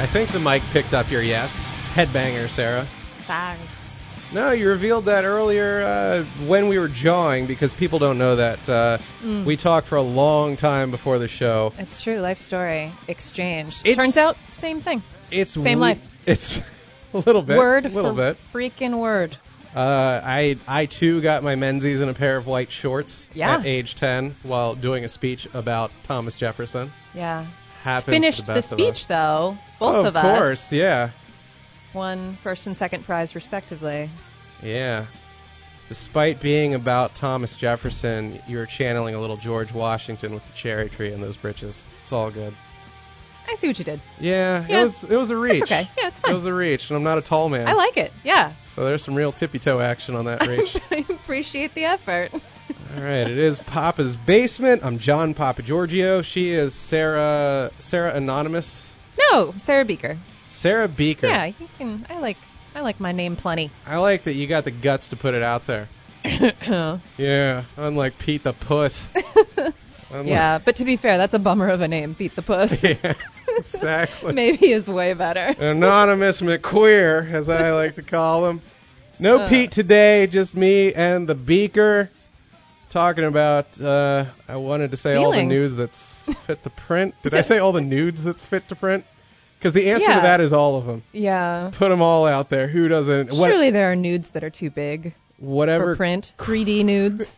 I think the mic picked up your yes. Headbanger, Sarah. Sorry. No, you revealed that earlier when we were jawing, because people don't know that we talked for a long time before the show. It's true. Life story. Exchange. Turns out, same thing. Same life. It's a little bit. Word a little for bit. freaking word. I too got my Menzies in a pair of white shorts at age 10 while doing a speech about Thomas Jefferson. Yeah. Happens Finished to the the best of us. speech, though. Both of us. Of course, yeah. Won first and second prize, respectively. Yeah. Despite being about Thomas Jefferson, you were channeling a little George Washington with the cherry tree in those britches. It's all good. I see what you did. Yeah. It was a reach. It's okay. Yeah, it's fine. It was a reach, and I'm not a tall man. I like it. Yeah. So there's some real tippy-toe action on that reach. I appreciate the effort. All right, it is Papa's Basement. I'm John Papa Giorgio. She is Sarah Anonymous. No, Sarah Beaker. Sarah Beaker. Yeah, you can. I like my name plenty. I like that you got the guts to put it out there. Yeah, unlike Pete the Puss. Yeah, but to be fair, that's a bummer of a name, Pete the Puss. Yeah, exactly. Maybe is way better. Anonymous McQueer, as I like to call him. No Pete today, just me and the Beaker. Talking about, I wanted to say all the news that's fit to print. Did I say all the nudes that's fit to print? Because the answer to that is all of them. Yeah. Put them all out there. Who doesn't? Surely there are nudes that are too big. Whatever. For print. 3D nudes.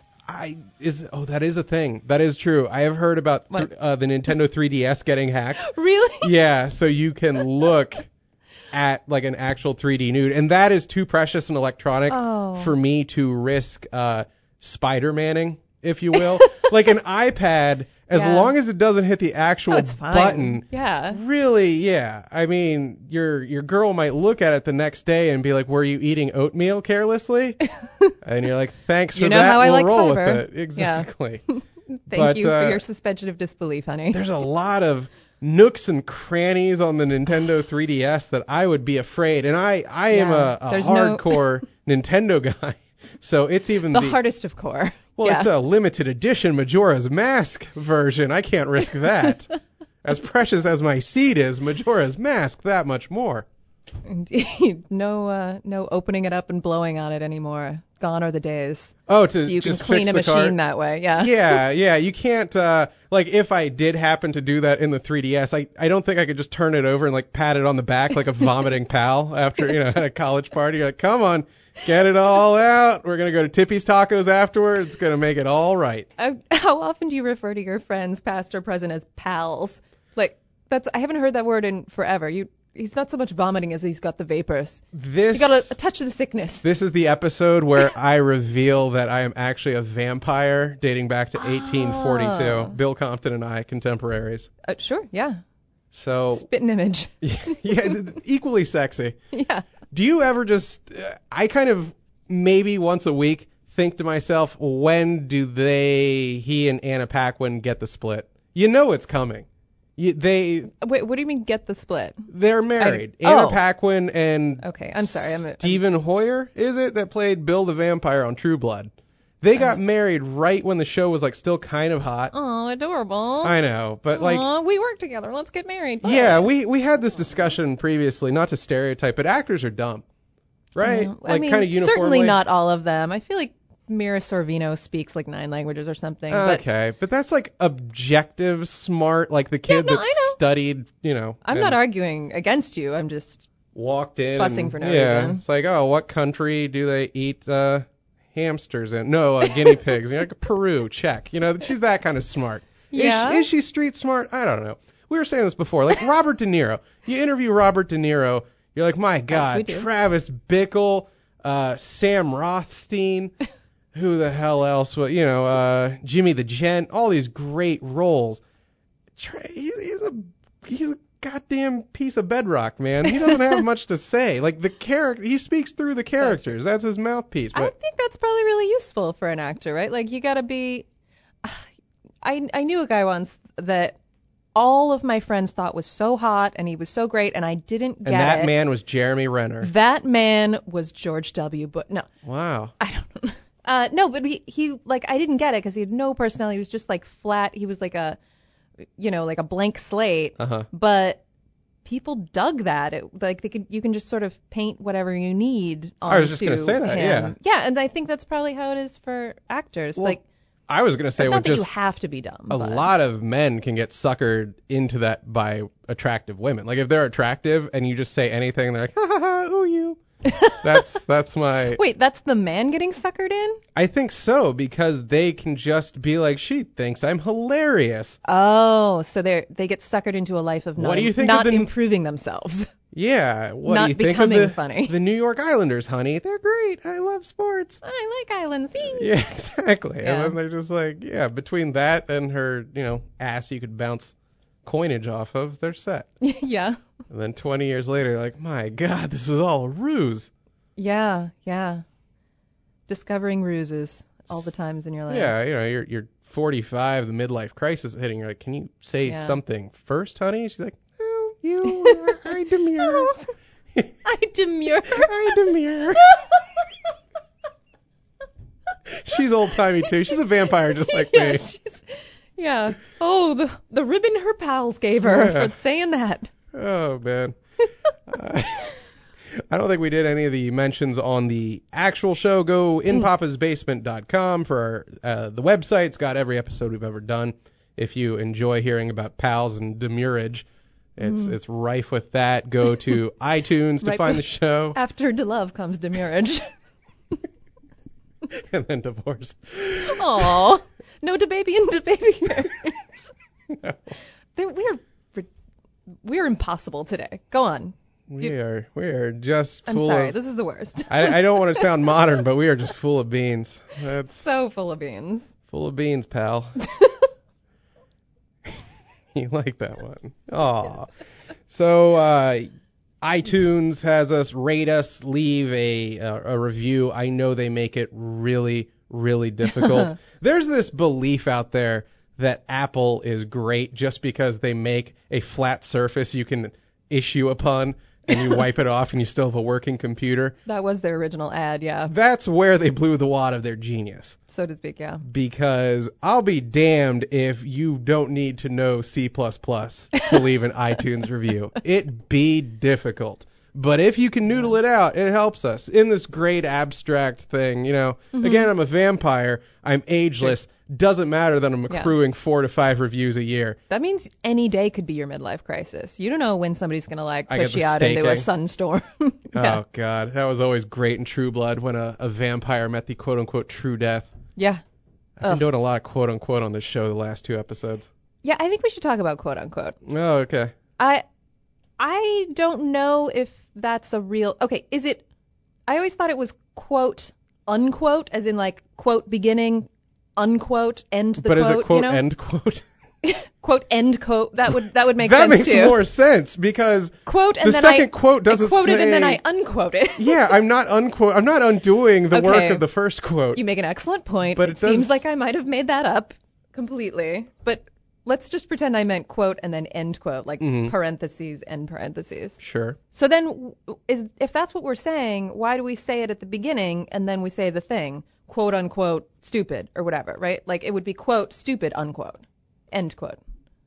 That is a thing. That is true. I have heard about the Nintendo 3DS getting hacked. Really? Yeah, so you can look at like an actual 3D nude, and that is too precious and electronic for me to risk Spider-Manning, if you will. Like an iPad, as long as it doesn't hit the actual button. Yeah. Really, yeah. I mean, your girl might look at it the next day and be like, "Were you eating oatmeal carelessly?" And you're like, "Thanks for that. How I we'll like roll fiber." with it." Exactly. Yeah. Thank you for your suspension of disbelief, honey. There's a lot of nooks and crannies on the Nintendo 3DS that I would be afraid. And I am a hardcore Nintendo guy. So it's even the hardest of core. Well, it's a limited edition Majora's Mask version. I can't risk that. As precious as my seed is, Majora's Mask, that much more. Indeed. No opening it up and blowing on it anymore. Gone are the days. Oh, to you just can clean fix a the machine cart. that way. Yeah. Yeah. You can't, like, if I did happen to do that in the 3DS, I don't think I could just turn it over and, like, pat it on the back like a vomiting pal after, at a college party. You're like, come on. Get it all out. We're going to go to Tippy's Tacos afterwards. It's going to make it all right. How often do you refer to your friends, past or present, as pals? Like, I haven't heard that word in forever. He's not so much vomiting as he's got the vapors. You got a touch of the sickness. This is the episode where I reveal that I am actually a vampire dating back to 1842. Bill Compton and I, contemporaries. Sure, yeah. So spitting image. Yeah, equally sexy. Yeah. Do you ever just, I kind of maybe once a week think to myself, when do he and Anna Paquin get the split? You know it's coming. Wait, what do you mean get the split? They're married. Anna Paquin and Stephen Hoyer, is it, that played Bill the Vampire on True Blood? They got married right when the show was like still kind of hot. Oh, adorable. I know, but we work together. Let's get married. Yeah, we had this discussion previously, not to stereotype, but actors are dumb, right? Kind of uniformly. Certainly not all of them. I feel like Mira Sorvino speaks like 9 languages or something. Okay, but that's like objective smart, like the kid that studied, I'm not arguing against you. I'm just walked in fussing for no reason. reason. It's like, what country do they eat hamsters in? No, guinea pigs. You're like, Peru, check. She's that kind of smart. Yeah. Is she street smart? I don't know. We were saying this before. Like Robert De Niro. You interview Robert De Niro, you're like, my God, Travis Bickle, Sam Rothstein, who the hell else? Jimmy the Gent, all these great roles. He's a goddamn piece of bedrock, man. He doesn't have much to say. Like the character, he speaks through the characters. That's his mouthpiece. But I think that's probably really useful for an actor, right? Like you got to be. I knew a guy once that all of my friends thought was so hot and he was so great, and I didn't get it. And that man was Jeremy Renner. That man was George W. Bush. No. Wow. I don't know. No, but he I didn't get it because he had no personality. He was just like flat. He was like a, like a blank slate. Uh-huh. But people dug that. You can just sort of paint whatever you need onto I was just going to say that, him. Yeah, and I think that's probably how it is for actors. Well, I was going to say, it's not that you have to be dumb. A lot of men can get suckered into that by attractive women. Like if they're attractive and you just say anything, they're like, ha ha ha, ooh you. That's my. Wait, that's the man getting suckered in? I think so, because they can just be like, she thinks I'm hilarious. Oh, so they get suckered into a life of not improving themselves. Yeah, what not do you think becoming funny. The New York Islanders, honey? They're great. I love sports. I like islands. Yeah, exactly. Yeah. And then they're just like, yeah, between that and her, ass you could bounce coinage off of, they're set. Yeah. And then 20 years later, like, my God, this was all a ruse. Yeah. Discovering ruses all the times in your life. Yeah, you're 45, the midlife crisis is hitting. You're like, can you say something first, honey? She's like, no, I demur. I demur. I demur. She's old-timey, too. She's a vampire just like me. Yeah. Oh, the ribbon her pals gave her for saying that. Oh, man. I don't think we did any of the mentions on the actual show. Go inpapasbasement.com for the website. It's got every episode we've ever done. If you enjoy hearing about pals and demurrage, it's rife with that. Go to iTunes to find the show. After DeLove comes demurrage. And then divorce. Aw. No DeBaby and DeBaby marriage. No. We're impossible today. Go on. We are just full I'm sorry, this is the worst. I don't want to sound modern, but we are just full of beans. That's so full of beans. Full of beans, pal. You like that one. Aw. So, iTunes has us, rate us, leave a review. I know they make it really, really difficult. There's this belief out there that Apple is great just because they make a flat surface you can issue upon and you wipe it off and you still have a working computer. That was their original ad, yeah. That's where they blew the wad of their genius. So to speak, yeah. Because I'll be damned if you don't need to know C++ to leave an iTunes review. It be difficult. But if you can noodle it out, it helps us in this great abstract thing. Again, I'm a vampire. I'm ageless. Sure. Doesn't matter that I'm accruing 4 to 5 reviews a year. That means any day could be your midlife crisis. You don't know when somebody's going to push you out into a sunstorm. Yeah. Oh, God. That was always great in True Blood when a vampire met the quote-unquote true death. Yeah. I've been doing a lot of quote-unquote on this show the last 2 episodes. Yeah, I think we should talk about quote-unquote. Oh, okay. I don't know if that's a real... Okay, is it... I always thought it was quote, unquote, as in quote beginning, unquote, end the but quote. But is it quote, end quote? Quote, end quote. That would make that sense too. That makes more sense because quote and the then second quote doesn't I quoted say... and then I unquote it. Yeah, I'm not undoing the work of the first quote. You make an excellent point. But it seems like I might have made that up completely. But let's just pretend I meant quote and then end quote, parentheses, end parentheses. Sure. So then, if that's what we're saying, why do we say it at the beginning and then we say the thing, quote unquote, stupid or whatever, right? It would be quote, stupid, unquote, end quote.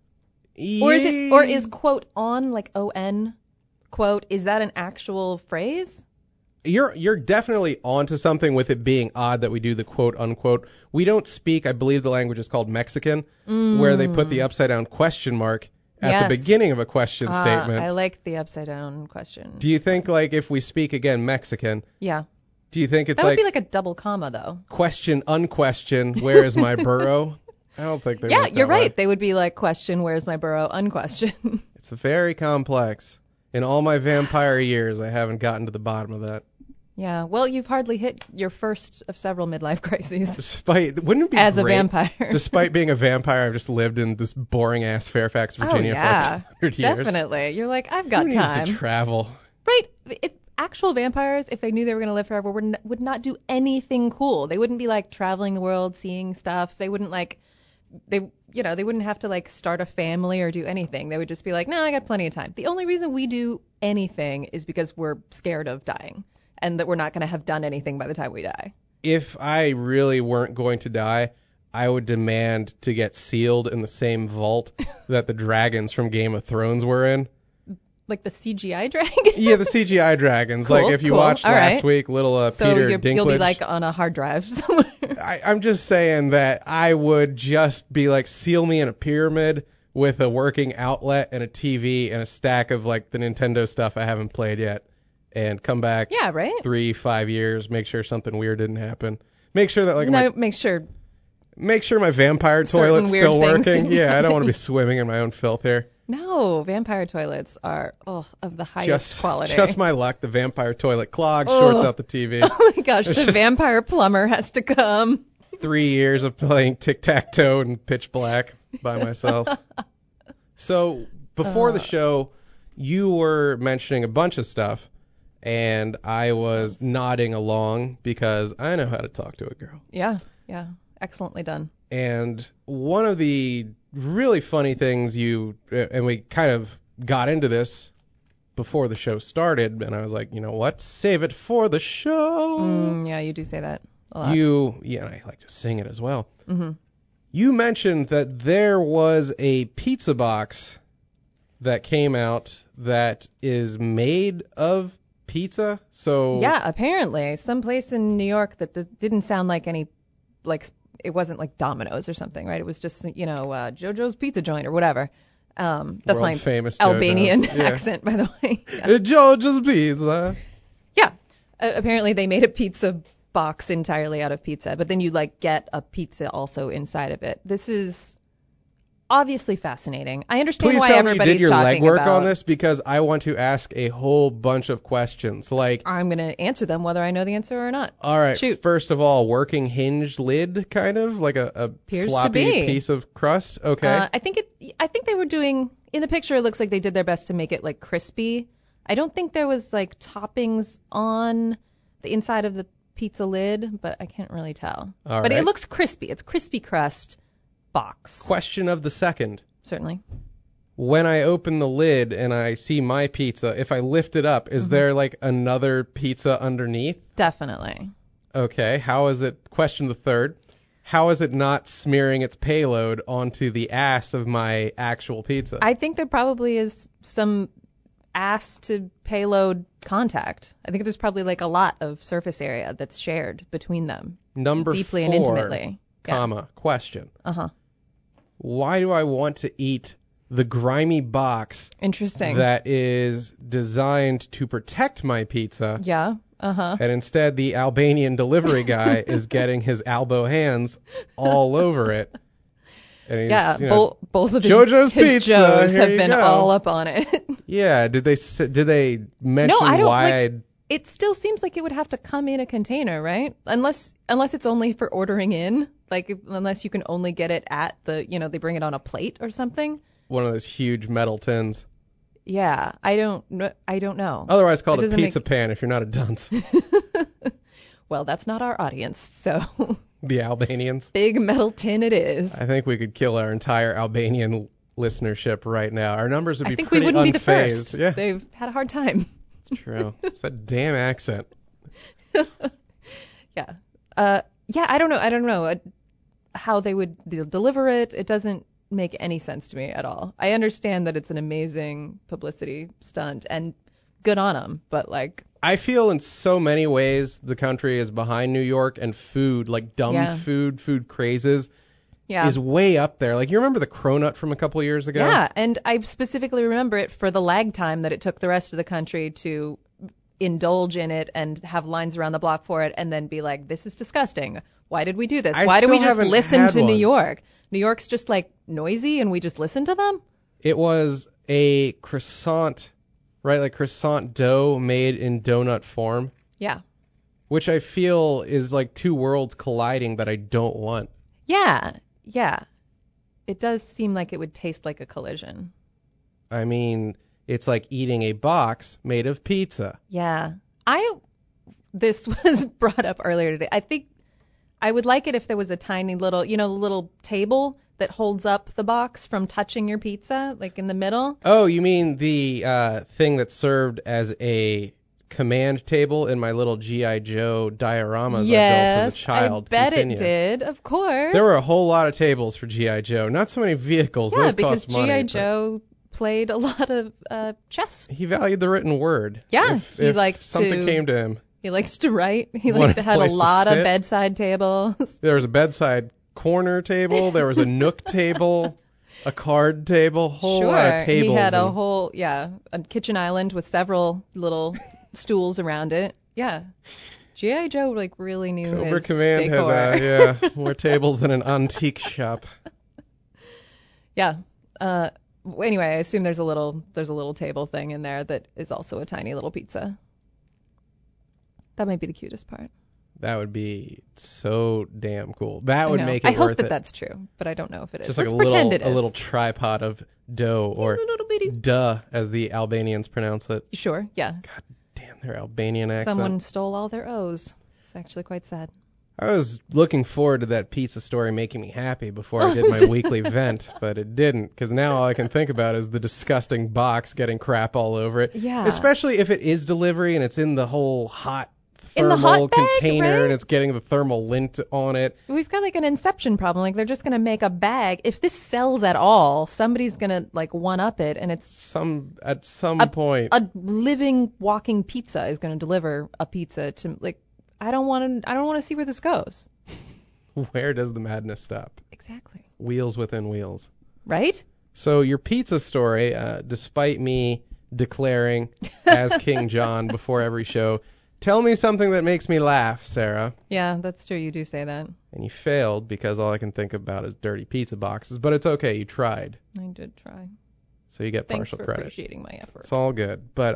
Or is quote on on quote? Is that an actual phrase? You're definitely onto something with it being odd that we do the quote unquote. We don't speak, I believe the language is called Mexican, where they put the upside down question mark at the beginning of a question statement. I like the upside down question. Do you think if we speak again Mexican? Yeah. Do you think it's that would be like a double comma though? Question unquestion, where is my burrow? I don't think they're you're right. They would be question, where's my burrow, unquestion. It's very complex. In all my vampire years, I haven't gotten to the bottom of that. Yeah, well, you've hardly hit your first of several midlife crises. Wouldn't it be as great, a vampire? Despite being a vampire, I've just lived in this boring-ass Fairfax, Virginia for 200 years. Definitely. You're I've got Who time. needs to travel? Right. If actual vampires, if they knew they were going to live forever, would not do anything cool. They wouldn't be traveling the world, seeing stuff. They wouldn't they wouldn't have to start a family or do anything. They would just be no, I got plenty of time. The only reason we do anything is because we're scared of dying and that we're not going to have done anything by the time we die. If I really weren't going to die, I would demand to get sealed in the same vault that the dragons from Game of Thrones were in. Like the CGI dragon? Yeah, the CGI dragons. Cool, like if you cool. watched All last right. week, little So Peter Dinklage. you'll be like on a hard drive somewhere. I'm just saying that I would just be like, seal me in a pyramid with a working outlet and a TV and a stack of like the Nintendo stuff I haven't played yet, and come back. Yeah, right? 3-5 years, make sure something weird didn't happen. Make sure that like Make sure my vampire toilet's weird still things working. didn't Yeah, I don't want to be swimming in my own filth here. No, vampire toilets are of the highest quality. Just my luck, the vampire toilet clogs, shorts out the TV. Oh my gosh, the vampire plumber has to come. 3 years of playing tic-tac-toe and pitch black by myself. So before the show, you were mentioning a bunch of stuff, and I was nodding along because I know how to talk to a girl. Yeah, excellently done. And one of the really funny things and we kind of got into this before the show started, and I was like, you know what, save it for the show. Yeah, you do say that a lot. And I like to sing it as well. Mm-hmm. You mentioned that there was a pizza box that came out that is made of pizza. So yeah, apparently someplace in New York that didn't sound like any, like it wasn't like Domino's or something, right? It was just JoJo's Pizza Joint or whatever. That's my famous Albanian accent, by the way. Yeah. JoJo's Pizza. Yeah, apparently they made a pizza box entirely out of pizza, but then you like get a pizza also inside of it. This is obviously fascinating. I understand Please why tell everybody's me you did your talking legwork about on this, because I want to ask a whole bunch of questions. Like, I'm going to answer them whether I know the answer or not. all right, Shoot. First of all, working hinged lid, kind of like a Appears floppy to be. piece of crust. Okay. I think they were doing, in the picture it looks like they did their best to make it like crispy. I don't think there was like toppings on the inside of the pizza lid, but I can't really tell. All but right. it looks crispy. It's crispy crust box. Question of the second. Certainly. When I open the lid and I see my pizza, if I lift it up, is there like another pizza underneath? Definitely. Okay. How is it? Question the third. How is it not smearing its payload onto the ass of my actual pizza? I think there probably is some ass to payload contact. I think there's probably like a lot of surface area that's shared between them. Number deeply 4, and intimately. Comma, question. Uh-huh. Why do I want to eat the grimy box Interesting. that is designed to protect my pizza? Yeah. Uh-huh. And instead, the Albanian delivery guy is getting his elbow hands all over it. And he's, both of JoJo's his Pizza, Joes here have you been go. all up on it. Yeah. Did they mention No, I don't, why? It still seems like it would have to come in a container, right? Unless it's only for ordering in, unless you can only get it at the, they bring it on a plate or something. One of those huge metal tins. Yeah, I don't know. Otherwise called a pizza pan if you're not a dunce. Well, that's not our audience, so. The Albanians. Big metal tin it is. I think we could kill our entire Albanian listenership right now. Our numbers would be pretty unfazed. I think we wouldn't be the first. Yeah. They've had a hard time. It's true. It's that damn accent. Yeah. I don't know how they would deliver it. It doesn't make any sense to me at all. I understand that it's an amazing publicity stunt and good on them, but I feel in so many ways the country is behind New York, and food, like dumb food crazes, is way up there. Like, you remember the cronut from a couple of years ago? Yeah, and I specifically remember it for the lag time that it took the rest of the country to indulge in it and have lines around the block for it and then be like, this is disgusting. Why did we do this? Why do we just listen to New York? New York's just noisy and we just listen to them? It was a croissant, right? Like croissant dough made in donut form. Yeah. Which I feel is like two worlds colliding that I don't want. Yeah. It does seem like it would taste like a collision. I mean, it's like eating a box made of pizza. Yeah. This was brought up earlier today. I think I would like it if there was a tiny little, little table that holds up the box from touching your pizza, like in the middle. Oh, you mean the thing that served as a command table in my little G.I. Joe dioramas I built as a child? I bet Continue. it did, of course. There were a whole lot of tables for G.I. Joe. Not so many vehicles. Yeah, those because cost money. G.I. Joe played a lot of chess. He valued the written word. Yeah, if something came to him. He likes to write. He liked to have a lot of bedside tables. There was a bedside corner table. There was a nook table. A card table, whole lot of tables. He had a kitchen island with several little stools around it. Yeah. G.I. Joe really knew Cobra his Command decor. had more tables than an antique shop. Yeah. Anyway, I assume there's a little table thing in there that is also a tiny little pizza. That might be the cutest part. That would be so damn cool. That would make it worth it. I hope that that's true, but I don't know if it is. Just Let's like pretend it is. a little tripod of dough, or duh, as the Albanians pronounce it. Sure, yeah. God damn, their Albanian accent. Someone stole all their O's. It's actually quite sad. I was looking forward to that pizza story making me happy before I did my weekly vent, but it didn't, because now all I can think about is the disgusting box getting crap all over it. Yeah. Especially if it is delivery and it's in the whole hot thermal container, right? And it's getting the thermal lint on it. We've got an inception problem. They're just going to make a bag. If this sells at all, somebody's going to one up it, and it's at some point a living walking pizza is going to deliver a pizza to I don't want to see where this goes. Where does the madness stop? Exactly. Wheels within wheels. Right? So your pizza story, despite me declaring as King John before every show, tell me something that makes me laugh, Sarah. Yeah, that's true. You do say that. And you failed because all I can think about is dirty pizza boxes. But it's okay. You tried. I did try. So you get Thanks partial for credit. Appreciating my effort. It's all good. But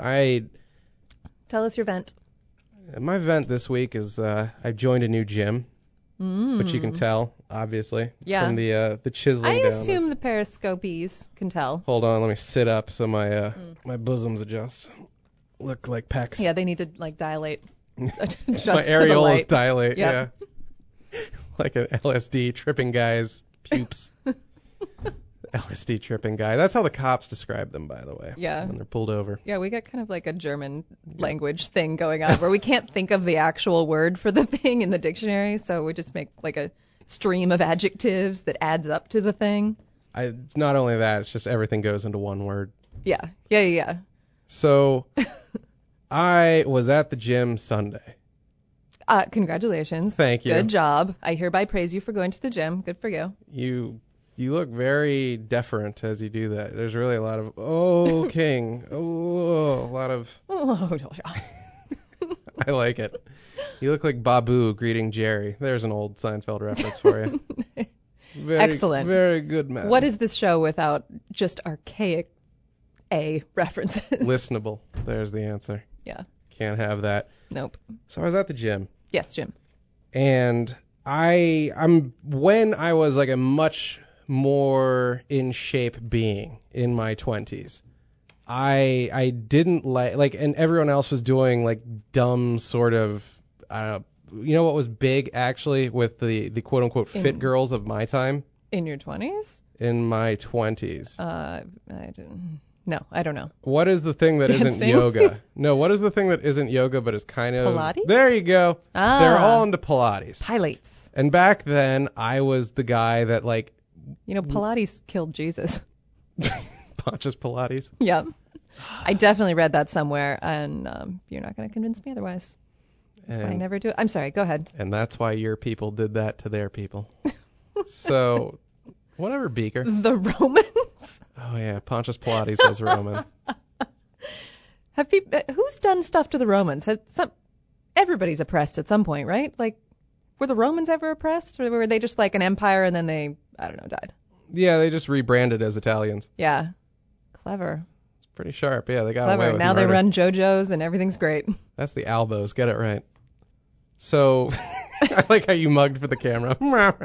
Tell us your vent. My vent this week is I joined a new gym, which you can tell, obviously, from the chiseling down. I assume the periscopies can tell. Hold on, let me sit up so my my bosoms adjust. Look like pecs. Yeah, they need to dilate. My areolas dilate. Yep. Yeah. Like an LSD tripping guy's pubes. LSD tripping guy. That's how the cops describe them, by the way. Yeah. When they're pulled over. Yeah, we got kind of a German language thing going on where we can't think of the actual word for the thing in the dictionary, so we just make a stream of adjectives that adds up to the thing. It's not only that, it's just everything goes into one word. Yeah. So, I was at the gym Sunday. Congratulations. Thank you. Good job. I hereby praise you for going to the gym. Good for you. You look very deferent as you do that. There's really a lot of, king. A lot of... I like it. You look like Babu greeting Jerry. There's an old Seinfeld reference for you. Excellent. Very good, man. What is this show without just archaic A references? Listenable. There's the answer. Yeah. Can't have that. Nope. So I was at the gym. Yes, Jim. And when I was a much more in shape being in my 20s, I didn't and everyone else was doing dumb sort of, you know what was big actually with the quote unquote fit girls of my time? In your 20s? In my 20s. I didn't. No, I don't know. What is the thing that isn't yoga? No, what is the thing that isn't yoga but is kind of... Pilates? There you go. They're all into Pilates. Pilates. And back then, I was the guy that Pilates killed Jesus. Pontius Pilates? Yep. I definitely read that somewhere, and you're not going to convince me otherwise. That's why I never do it. I'm sorry, go ahead. And that's why your people did that to their people. So... Whatever, Beaker. The Romans? Oh, yeah. Pontius Pilates was Roman. Who's done stuff to the Romans? Everybody's oppressed at some point, right? Were the Romans ever oppressed? Or were they just an empire and then they, died? Yeah, they just rebranded as Italians. Yeah. Clever. It's pretty sharp. Yeah, they got Clever. away with Now murder. they run JoJo's and everything's great. That's the Albos. Get it right. So, I like how you mugged for the camera.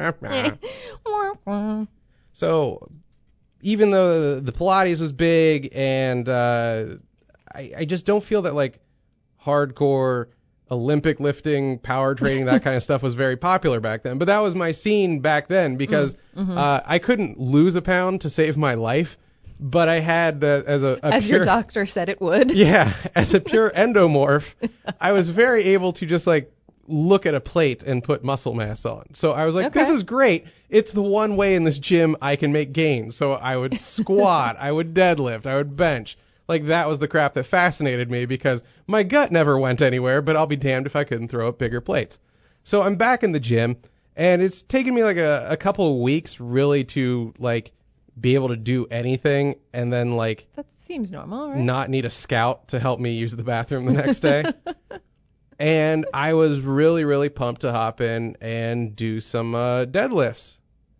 So, even though the Pilates was big, and I just don't feel that hardcore Olympic lifting, power training, that kind of stuff was very popular back then. But that was my scene back then because I couldn't lose a pound to save my life, but I had as your doctor said it would. Yeah, as a pure endomorph, I was very able to just look at a plate and put muscle mass on. So I was like, Okay. this is great. It's the one way in this gym I can make gains. So I would squat, I would deadlift, I would bench. Like, that was the crap that fascinated me because my gut never went anywhere, but I'll be damned if I couldn't throw up bigger plates. So I'm back in the gym, and it's taken me like a couple of weeks really to like be able to do anything, and then like That seems normal, right? not need a scout to help me use the bathroom the next day. And I was really, really pumped to hop in and do some deadlifts.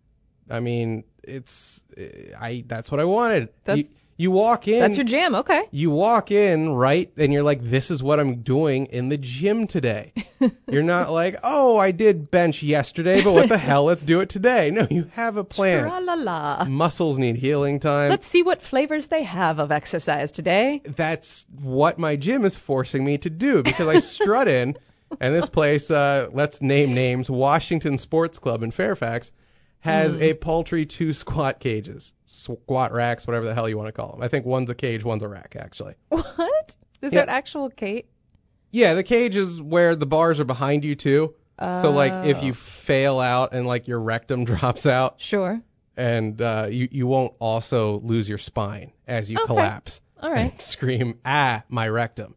I mean, that's what I wanted. You walk in. That's your jam, okay. You walk in, right, and you're like, this is what I'm doing in the gym today. You're not like, oh, I did bench yesterday, but what the hell, let's do it today. No, you have a plan. Tra-la-la. Muscles need healing time. Let's see what flavors they have of exercise today. That's what my gym is forcing me to do because I strut in, and this place, let's name names, Washington Sports Club in Fairfax, has a paltry 2 squat cages, squat racks, whatever the hell you want to call them. I think one's a cage, one's a rack, actually. What? Is there an actual cage? Yeah, the cage is where the bars are behind you, too. So, like, if you fail out and, like, your rectum drops out. Sure. And you won't also lose your spine as you collapse. All right. And scream, my rectum.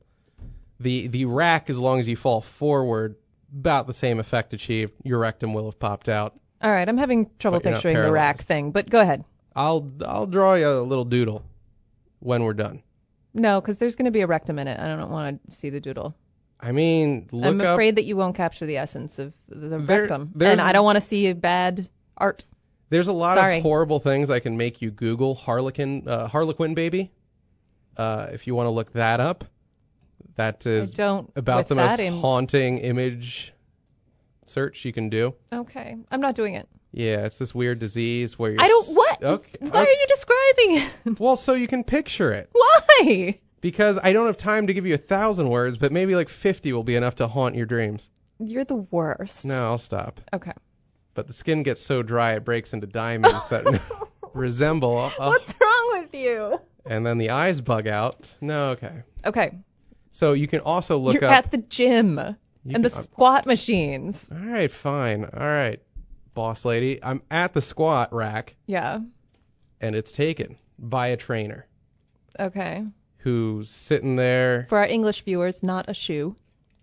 The rack, as long as you fall forward, about the same effect achieved. Your rectum will have popped out. All right, I'm having trouble But you're not picturing the rack paralyzed. thing, but go ahead. I'll draw you a little doodle when we're done. No, because there's going to be a rectum in it. I don't want to see the doodle. I mean, look I'm up. afraid that you won't capture the essence of the There- rectum, there's- and I don't want to see bad art. There's a lot Sorry. of horrible things I can make you Google. Harlequin baby. If you want to look that up, that is I don't. about with the that most haunting image search you can do. Okay, I'm not doing it. Yeah, it's this weird disease where you're... I don't. What? Okay. Why are you describing it? Well, so you can picture it. Why? Because I don't have time to give you 1,000 words, but maybe like 50 will be enough to haunt your dreams. You're the worst. No, I'll stop. Okay. But the skin gets so dry it breaks into diamonds that resemble... What's wrong with you? And then the eyes bug out. No, okay. Okay. So you can also look You're up... at the gym and the squat machines. All right, fine. All right, boss lady. I'm at the squat rack, Yeah. and it's taken by a trainer Okay. who's sitting there. For our English viewers, not a shoe.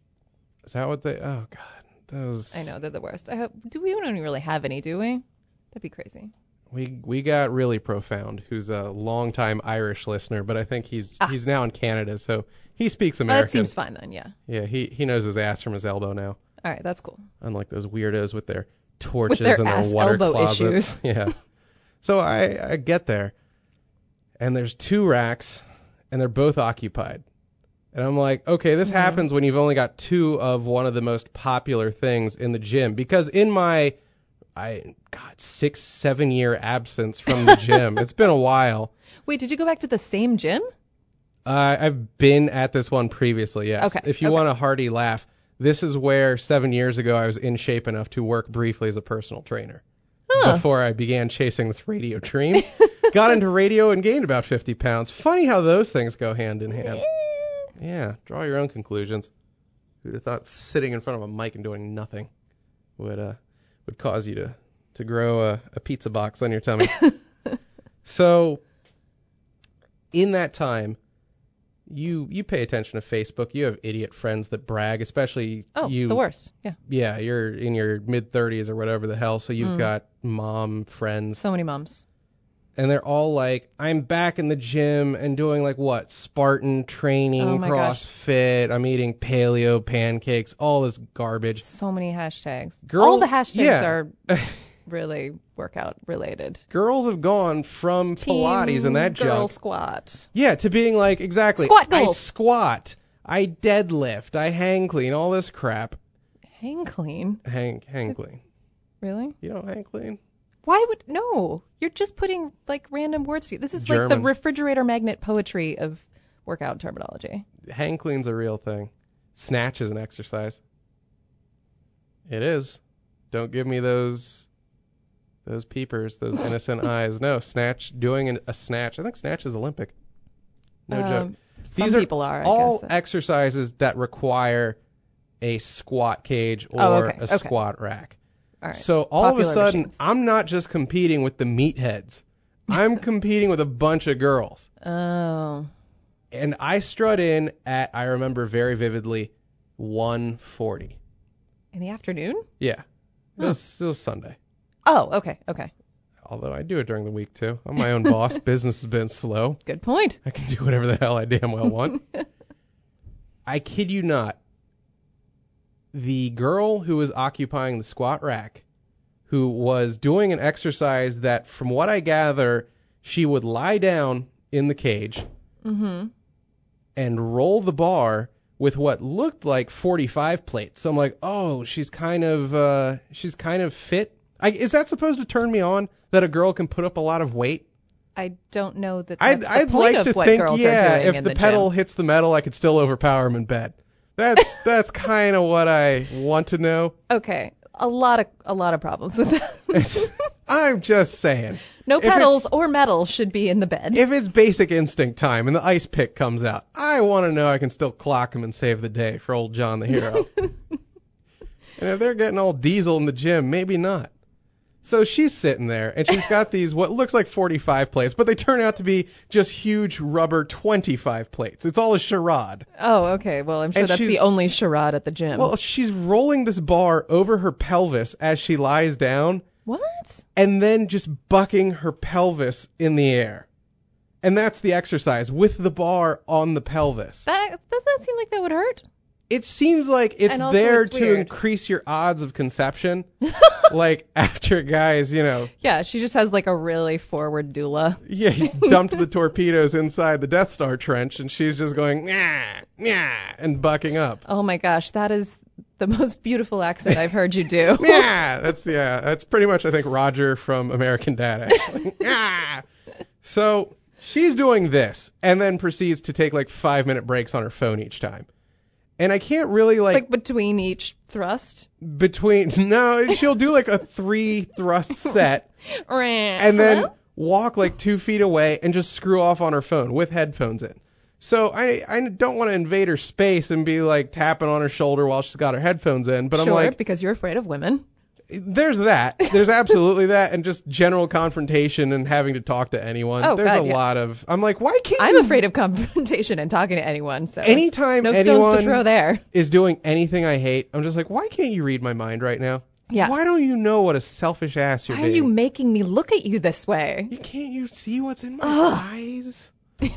Is that what they... Oh, God. Those... I know they're the worst. I hope. We don't really have any, do we? That'd be crazy. We got really profound, who's a longtime Irish listener, but I think he's now in Canada, so he speaks American. That seems fine then, yeah. Yeah, he knows his ass from his elbow now. All right, that's cool. Unlike those weirdos with their torches With their and their ass water elbow closets. issues. Yeah. So I get there, and there's 2 racks, and they're both occupied. And I'm like, okay, this happens when you've only got 2 of one of the most popular things in the gym. Because in my 6-7 year absence from the gym, it's been a while. Wait, did you go back to the same gym? I've been at this one previously, yes. Okay, If you want a hearty laugh, this is where 7 years ago I was in shape enough to work briefly as a personal trainer. Before I began chasing this radio dream. Got into radio and gained about 50 pounds. Funny how those things go hand in hand. Yeah, draw your own conclusions. Who'd have thought sitting in front of a mic and doing nothing would cause you to grow a pizza box on your tummy. So, in that time, you pay attention to Facebook. You have idiot friends that brag, especially you. The worst. Yeah. Yeah, you're in your mid-30s or whatever the hell, so you've got mom friends. So many moms. And they're all like, I'm back in the gym and doing like what? Spartan training, Oh my gosh. CrossFit, I'm eating paleo pancakes, all this garbage. So many hashtags. Girls- All the hashtags yeah. are really workout related. Girls have gone from Pilates and that girl junk. squat. Yeah, to being like, exactly. Squat I goals. squat, I deadlift, I hang clean, all this crap. Hang clean. Hang clean. Really? You don't hang clean? Why would no? You're just putting like random words to you. This is like German. the refrigerator magnet poetry of workout terminology. Hang clean's a real thing. Snatch is an exercise. It is. Don't give me those peepers, those innocent eyes. No, snatch, doing a snatch. I think snatch is Olympic. No joke. Some These people are. all I guess. exercises that require a squat cage or a squat rack. All right. So all of a sudden, machines. I'm not just competing with the meatheads. I'm competing with a bunch of girls. Oh. And I strut in at, I remember very vividly, 1:40. In the afternoon? Yeah. It was Sunday. Oh, okay. Although I do it during the week, too. I'm my own boss. Business has been slow. Good point. I can do whatever the hell I damn well want. I kid you not. The girl who was occupying the squat rack, who was doing an exercise that, from what I gather, she would lie down in the cage and roll the bar with what looked like 45 plates. So I'm like, oh, she's kind of fit. Is that supposed to turn me on, that a girl can put up a lot of weight? I don't know that that's I'd the point like of to what think, girls yeah, are doing if in the the pedal gym. hits the metal, I could still overpower him in bed. That's kind of what I want to know. Okay, a lot of problems with that. I'm just saying. No pedals or metal should be in the bed. If it's basic instinct time and the ice pick comes out, I want to know I can still clock him and save the day for old John the Hero. And if they're getting all diesel in the gym, maybe not. So she's sitting there, and she's got these what looks like 45 plates, but they turn out to be just huge rubber 25 plates. It's all a charade. Oh, okay. Well, I'm sure that's the only charade at the gym. Well, she's rolling this bar over her pelvis as she lies down. What? And then just bucking her pelvis in the air. And that's the exercise, with the bar on the pelvis. That doesn't that seem like that would hurt? It seems like it's And also there it's to weird. increase your odds of conception. Like after guys, Yeah, she just has like a really forward doula. Yeah, he's dumped the torpedoes inside the Death Star trench, and she's just going, nah, nah, and bucking up. Oh my gosh, that is the most beautiful accent I've heard you do. Yeah, that's pretty much, I think, Roger from American Dad, actually. Yeah. So she's doing this, and then proceeds to take like 5-minute breaks on her phone each time. And I can't really like between each thrust? No, she'll do like a 3 thrust set and then walk like 2 feet away and just screw off on her phone with headphones in. So I don't want to invade her space and be like tapping on her shoulder while she's got her headphones in. But sure, I'm like, because you're afraid of women. There's that. There's absolutely that, and just general confrontation and having to talk to anyone. Oh, There's God, a lot of. I'm like, why can't I'm you? afraid of confrontation and talking to anyone. So anytime no anyone stones to throw there. is doing anything I hate, I'm just like, why can't you read my mind right now? Yeah. Why don't you know what a selfish ass you're Why being? are you making me look at you this way? Can't you see what's in my eyes?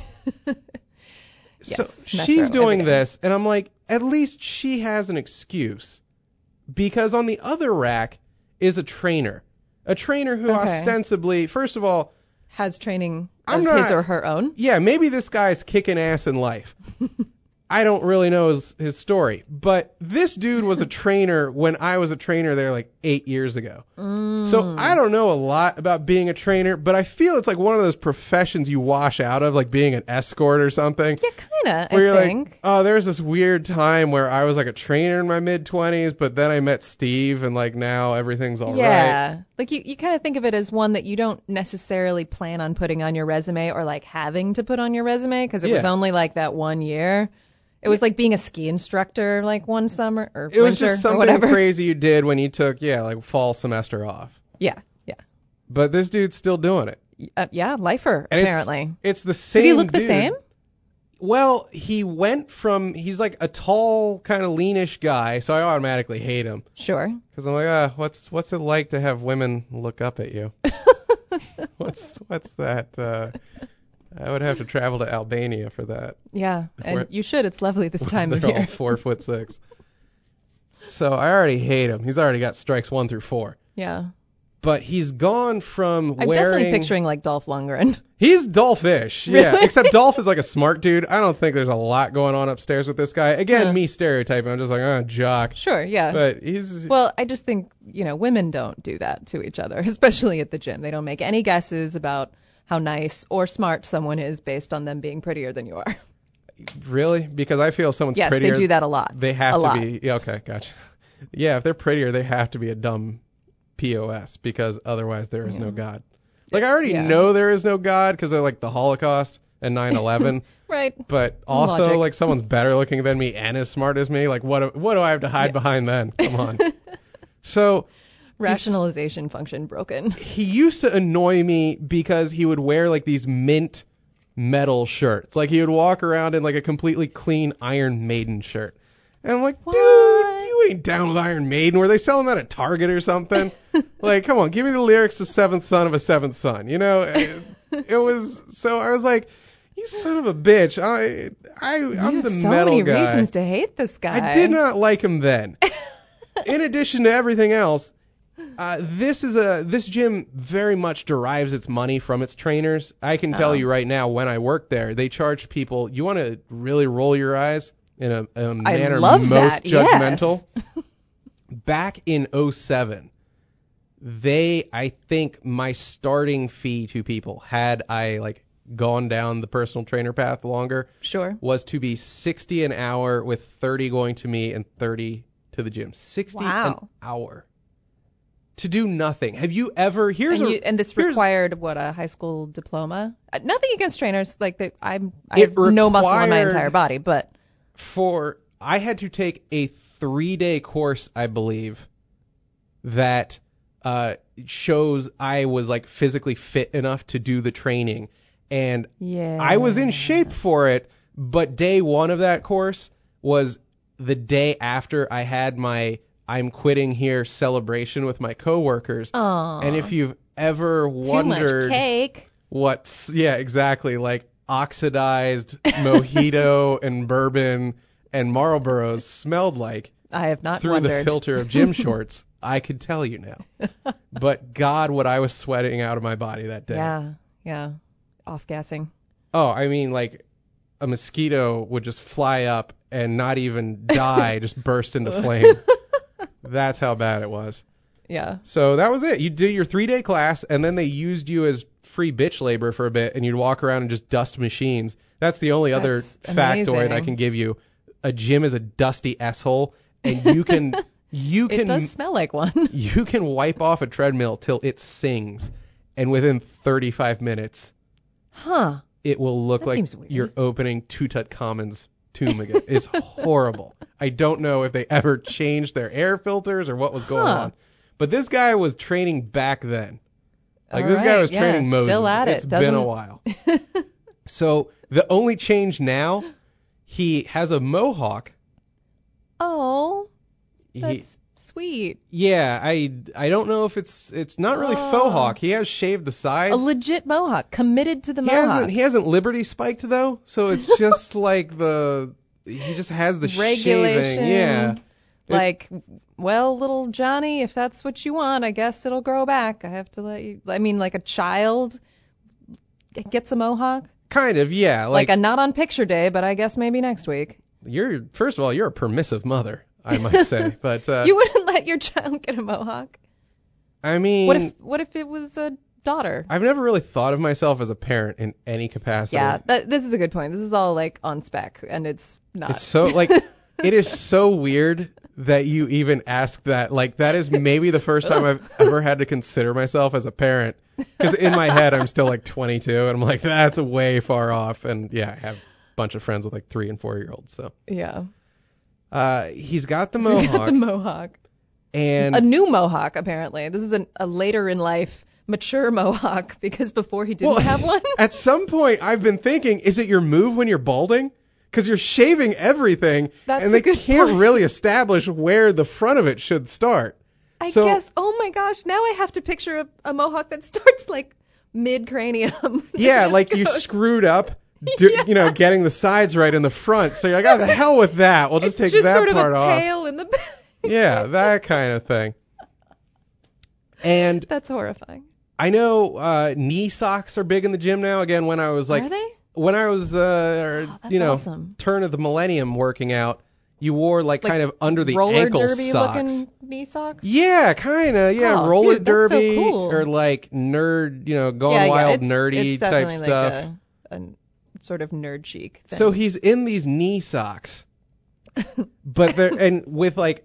So Yes, she's Metro, doing every day. this, and I'm like, at least she has an excuse. Because on the other rack is a trainer. A trainer who ostensibly, first of all, has training I'm of his not- or her own. yeah, maybe this guy's kicking ass in life. I don't really know his story. But this dude was a trainer when I was a trainer there like 8 years ago. So I don't know a lot about being a trainer, but I feel it's like one of those professions you wash out of, like being an escort or something. Yeah, kind of, Where I you're think. like, oh, there's this weird time where I was like a trainer in my mid-20s, but then I met Steve, and like now everything's all right. Yeah. Like you kind of think of it as one that you don't necessarily plan on putting on your resume or like having to put on your resume because it was only like that 1 year. It was like being a ski instructor like one summer or It was winter just or something whatever. crazy you did when you took, like fall semester off. Yeah. But this dude's still doing it. Yeah, lifer, And apparently. It's the same Did he look the dude. same? Well, he's like a tall, kind of leanish guy, so I automatically hate him. Sure. Because I'm like, what's it like to have women look up at you? what's that? I would have to travel to Albania for that. Yeah, and you should. It's lovely this time of They're all year. 4'6". So I already hate him. He's already got strikes 1 through 4. Yeah. But he's gone from I'm wearing... definitely picturing like Dolph Lundgren. He's Dolph-ish, yeah. Really? Except Dolph is like a smart dude. I don't think there's a lot going on upstairs with this guy. Again, Yeah. me stereotyping. I'm just like, jock. Sure, yeah. But he's... Well, I just think, women don't do that to each other, especially at the gym. They don't make any guesses about how nice or smart someone is based on them being prettier than you are. Really? Because I feel someone's Yes, prettier. they do that a lot. They have a to lot. be... Yeah, okay, gotcha. Yeah, if they're prettier, they have to be a dumb POS because otherwise there is no God. Like, I already know there is no God because of, like, the Holocaust. and 9/11. Right. But also, Logic. like, someone's better looking than me and as smart as me. Like, what do I have to hide behind then? Come on. So rationalization function broken. he used to annoy me because he would wear like these mint metal shirts. Like he would walk around in like a completely clean Iron Maiden shirt. And I'm like, What? dude, you ain't down with Iron Maiden. Were they selling that at Target or something? Like, come on, give me the lyrics to Seventh Son of a Seventh Son. You know, it was, so I was like, you son of a bitch. I'm the so metal many guy. reasons to hate this guy. I did not like him then. In addition to everything else, this gym very much derives its money from its trainers. I can tell you right now, when I worked there, they charged people. You want to really roll your eyes in a manner most that, judgmental? Yes. Back in 2007, I think my starting fee to people, had I like gone down the personal trainer path longer, Sure. was to be $60 an hour with 30 going to me and 30 to the gym. $60 an hour to do nothing. Have you ever? And this required what, a high school diploma? Nothing against trainers, like I have no muscle on my entire body, but I had to take a 3-day course, I believe, that shows I was like physically fit enough to do the training, and I was in shape for it. But day one of that course was the day after I had my I'm quitting here celebration with my coworkers. Aww. And if you've ever wondered too much cake, exactly, like oxidized mojito and bourbon and Marlboros smelled like, I have not through wondered. the filter of gym shorts, I could tell you now. But God, what I was sweating out of my body that day. Yeah. Off-gassing. Oh, I mean, like, a mosquito would just fly up and not even die, just burst into flame. That's how bad it was. Yeah. So that was it. You did your 3-day class, and then they used you as free bitch labor for a bit, and you'd walk around and just dust machines. That's the only other factoid I can give you. A gym is a dusty asshole, and you can It does smell like one. You can wipe off a treadmill till it sings, and within 35 minutes, it will look like you're opening Tutankhamun's tomb again. It's horrible. I don't know if they ever changed their air filters or what was going on. But this guy was training back then. Like, this guy was training Moses. Still at it. It's been a while. So the only change now, he has a mohawk. Oh, that's sweet. Yeah, I don't know if it's not really faux hawk. He has shaved the sides. A legit mohawk, committed to the mohawk. He hasn't Liberty spiked though, so it's just like he just has the regulation. Shaving. Yeah. Like, well, little Johnny, if that's what you want, I guess it'll grow back. I have to let you. I mean, like a child gets a mohawk. Kind of, yeah. Like a not on picture day, but I guess maybe next week. First of all, you're a permissive mother, I might say. But you wouldn't let your child get a mohawk? I mean, what if it was a daughter? I've never really thought of myself as a parent in any capacity. Yeah, this is a good point. This is all like on spec, and it's not. It's so like it is so weird that you even ask that. Like, that is maybe the first time I've ever had to consider myself as a parent. Because in my head, I'm still like 22, and I'm like, that's way far off. And yeah, I have a bunch of friends with like 3 and 4-year-olds. So yeah, he's got the mohawk. And a new mohawk, apparently. This is a later in life mature mohawk, because before he didn't have one. At some point, I've been thinking, is it your move when you're balding? Because you're shaving everything, and they can't really establish where the front of it should start. I guess. Oh my gosh! Now I have to picture a mohawk that starts like mid-cranium. Yeah, like you screwed up, getting the sides right in the front. So you're like, oh, the hell with that. We'll just take that part off. It's just sort of a tail in the back. Yeah, that kind of thing. And that's horrifying. I know knee socks are big in the gym now. Again, when I was like, are they? When I was, awesome. turn of the millennium working out, you wore like kind of under the roller ankle derby socks. Looking knee socks? Yeah, kind of. Yeah, roller derby, that's so cool. or like nerd, going wild, nerdy type stuff. Like a sort of nerd chic thing. So he's in these knee socks, but they're with like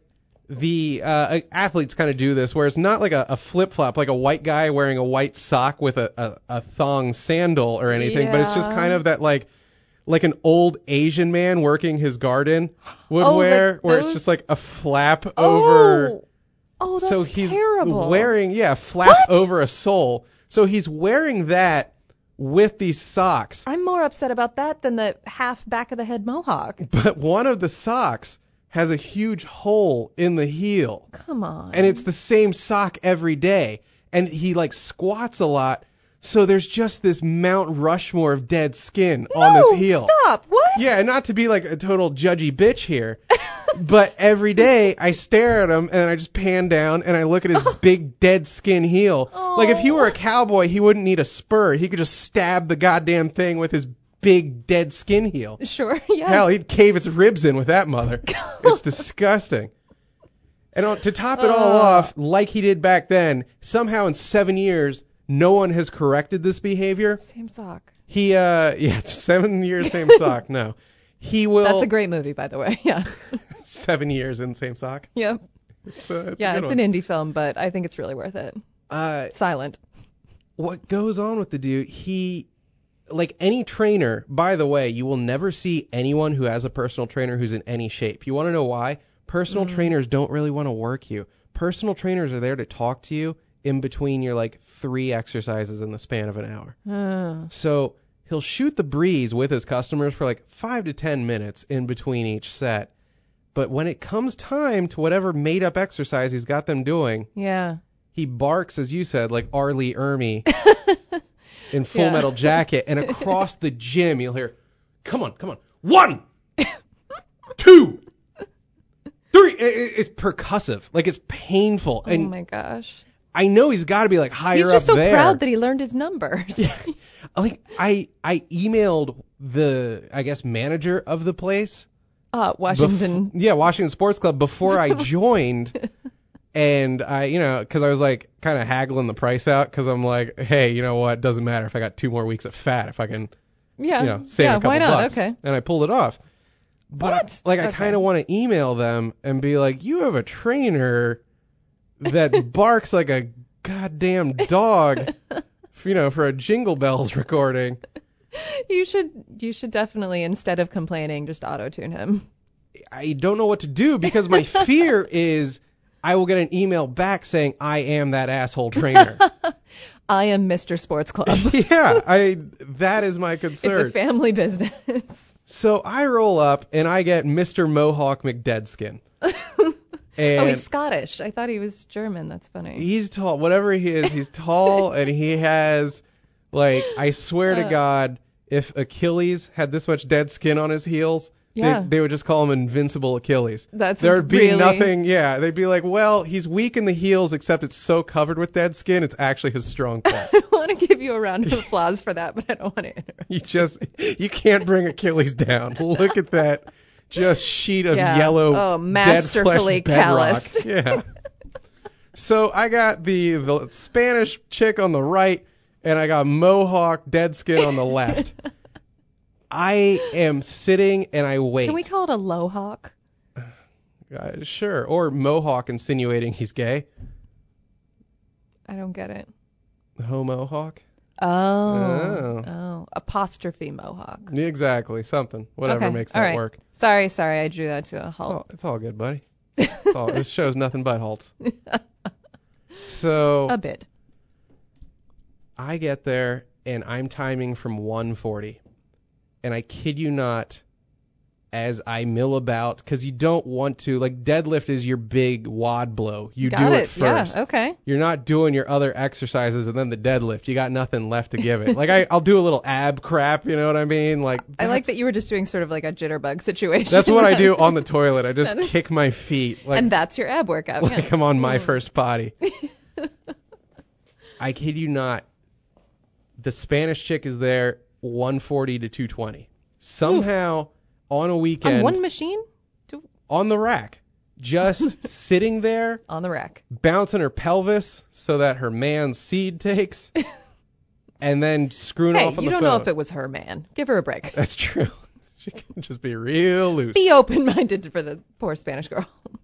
the athletes kind of do this, where it's not like a flip-flop, like a white guy wearing a white sock with a thong sandal or anything, but it's just kind of that like an old Asian man working his garden would wear, like where it's just like a flap over. Oh, that's so he's terrible. Wearing, a flap over a sole. So he's wearing that with these socks. I'm more upset about that than the half back of the head mohawk. But one of the socks has a huge hole in the heel. Come on. And it's the same sock every day. And he like squats a lot. So there's just this Mount Rushmore of dead skin on this heel. Stop. What? Yeah, not to be like a total judgy bitch here. But every day I stare at him and I just pan down and I look at his big dead skin heel. Like if he were a cowboy, he wouldn't need a spur. He could just stab the goddamn thing with his big dead skin heel. Sure, yeah. Hell, he'd cave its ribs in with that mother. It's disgusting. And to top it all off, like he did back then, somehow in 7 years, no one has corrected this behavior. Same sock. It's 7 years, same sock. No. He will. That's a great movie, by the way. Yeah. 7 years in same sock. Yep. It's an indie film, but I think it's really worth it. Silent. What goes on with the dude? Like any trainer, by the way, you will never see anyone who has a personal trainer who's in any shape. You want to know why? Personal trainers don't really want to work you. Personal trainers are there to talk to you in between your like 3 exercises in the span of an hour. So he'll shoot the breeze with his customers for like 5 to 10 minutes in between each set. But when it comes time to whatever made up exercise he's got them doing, he barks, as you said, like R. Lee Ermey in Full Metal Jacket. And across the gym, you'll hear, come on. 1, 2, 3. It's percussive. Like it's painful. Oh my gosh. I know he's got to be like higher up there. He's just so proud that he learned his numbers. Yeah. Like I emailed the, I guess, manager of the place. Washington. Washington Sports Club before I joined. And because I was like kind of haggling the price out because I'm like, hey, you know what? Doesn't matter if I got 2 more weeks of fat if I can, save a couple why not? bucks. Okay. And I pulled it off. But I kind of want to email them and be like, you have a trainer that barks like a goddamn dog, for a Jingle Bells recording. You should definitely, instead of complaining, just auto-tune him. I don't know what to do because my fear is I will get an email back saying I am that asshole trainer. I am Mr. Sports Club. That is my concern. It's a family business. So I roll up and I get Mr. Mohawk McDeadskin. He's Scottish. I thought he was German. That's funny. He's tall. Whatever he is, he's tall and he has, like, I swear to God, if Achilles had this much dead skin on his heels, they would just call him Invincible Achilles. There'd be nothing. Yeah, they'd be like, well, he's weak in the heels, except it's so covered with dead skin, it's actually his strong part. I want to give you a round of applause for that, but I don't want to interrupt. You can't bring Achilles down. Look at that. Just sheet of yellow, masterfully dead flesh calloused. Yeah. So I got the Spanish chick on the right, and I got Mohawk dead skin on the left. I am sitting and I wait. Can we call it a low hawk? Sure. Or Mohawk insinuating he's gay. I don't get it. Homo hawk? Oh. Apostrophe mohawk. Exactly. Something. Whatever makes that work. Sorry. I drew that to a halt. It's all good, buddy. This show's nothing but halts. So. A bit. I get there and I'm timing from 140. And I kid you not, as I mill about, because you don't want to, like, deadlift is your big wad blow. You do it first. Yeah, okay. You're not doing your other exercises and then the deadlift. You got nothing left to give it. Like, I'll do a little ab crap, you know what I mean? Like, I like that you were just doing sort of like a jitterbug situation. That's what I do on the toilet. I just kick my feet. Like, and that's your ab workout. Like I'm on my first potty. I kid you not. The Spanish chick is there 140 to 220. Somehow on a weekend. On one machine? On the rack. Just sitting there. On the rack. Bouncing her pelvis so that her man's seed takes. And then screwing off on the phone. You don't know if it was her man. Give her a break. That's true. She can just be real loose. Be open-minded for the poor Spanish girl.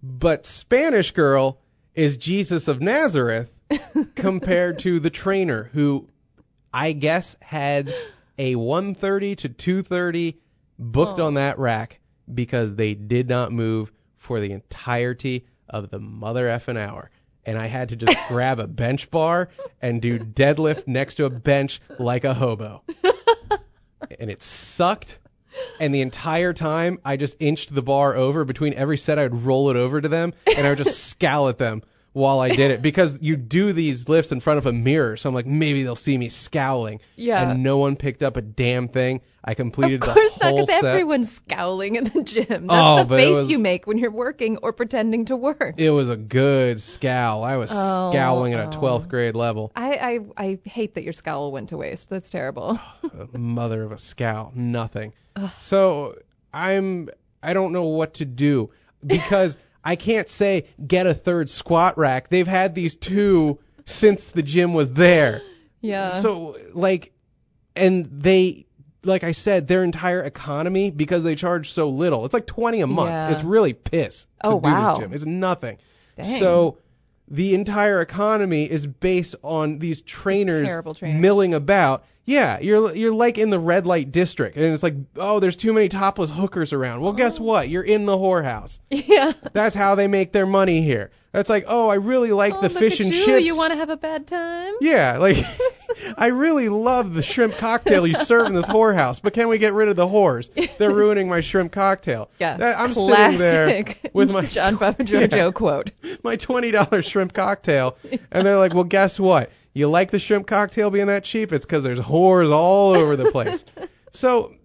But Spanish Girl is Jesus of Nazareth compared to the trainer, who I guess had a 1:30 to 2:30 booked on that rack because they did not move for the entirety of the mother effing hour. And I had to just grab a bench bar and do deadlift next to a bench like a hobo. And it sucked. And the entire time, I just inched the bar over. Between every set, I would roll it over to them, and I would just scowl at them while I did it. Because you do these lifts in front of a mirror, so I'm like, maybe they'll see me scowling. Yeah. And no one picked up a damn thing. I completed the whole set. Of course not, because everyone's scowling in the gym. That's the face you make when you're working or pretending to work. It was a good scowl. I was scowling at a 12th grade level. I hate that your scowl went to waste. That's terrible. Mother of a scowl. Nothing. So I don't know what to do, because I can't say get a third squat rack. They've had these two since the gym was there. Yeah. So and they, like I said, their entire economy, because they charge so little, it's like $20 a month. Yeah. It's really piss to do this gym. It's nothing. Dang. So the entire economy is based on these trainers milling about. Yeah, you're like in the red light district, and it's like, oh, there's too many topless hookers around. Well, guess what? You're in the whorehouse. Yeah. That's how they make their money here. That's like, oh, I really like the fish and chips. You want to have a bad time? Yeah, like, I really love the shrimp cocktail you serve in this whorehouse, but can we get rid of the whores? They're ruining my shrimp cocktail. Yeah, I'm sitting there with my John Favreau quote. My $20 shrimp cocktail, and they're like, well, guess what? You like the shrimp cocktail being that cheap? It's because there's whores all over the place. So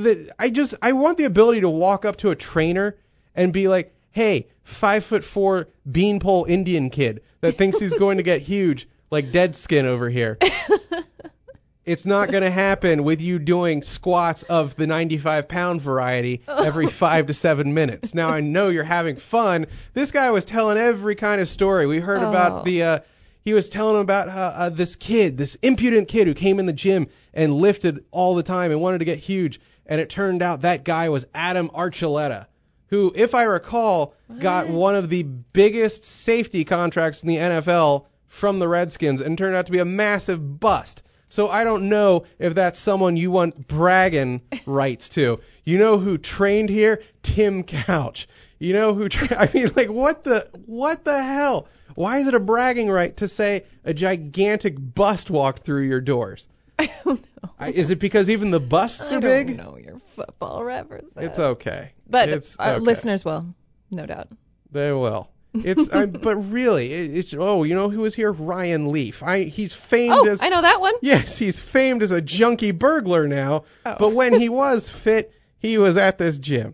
I want the ability to walk up to a trainer and be like, hey, 5'4" beanpole Indian kid that thinks he's going to get huge like Dead Skin over here. It's not going to happen with you doing squats of the 95-pound variety every 5 to 7 minutes. Now, I know you're having fun. This guy was telling every kind of story. We heard about he was telling him about this impudent kid who came in the gym and lifted all the time and wanted to get huge. And it turned out that guy was Adam Archuleta, who, if I recall, got one of the biggest safety contracts in the NFL from the Redskins and turned out to be a massive bust. So I don't know if that's someone you want bragging rights to. You know who trained here? Tim Couch. You know who I mean, like, what the hell? Why is it a bragging right to say a gigantic bust walked through your doors? I don't know. Is it because even the busts are big? I don't know your football references. It's okay. But listeners will, no doubt. They will. But really, you know who was here? Ryan Leaf. He's famed as. I know that one. Yes, he's famed as a junkie burglar now. But when he was fit, he was at this gym.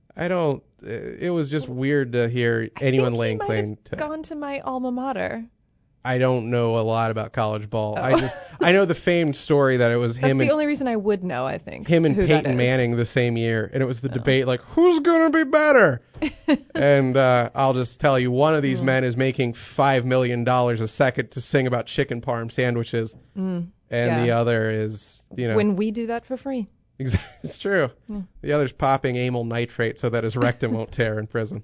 It was just weird to hear anyone laying claim to. Gone to my alma mater. I don't know a lot about college ball. I know the famed story that it was him. That's the only reason I would know, I think. Him and Peyton Manning the same year, and it was the debate like, who's gonna be better? And I'll just tell you, one of these men is making $5 million a second to sing about chicken parm sandwiches, and the other is, when we do that for free. It's true. The other's popping amyl nitrate so that his rectum won't tear in prison.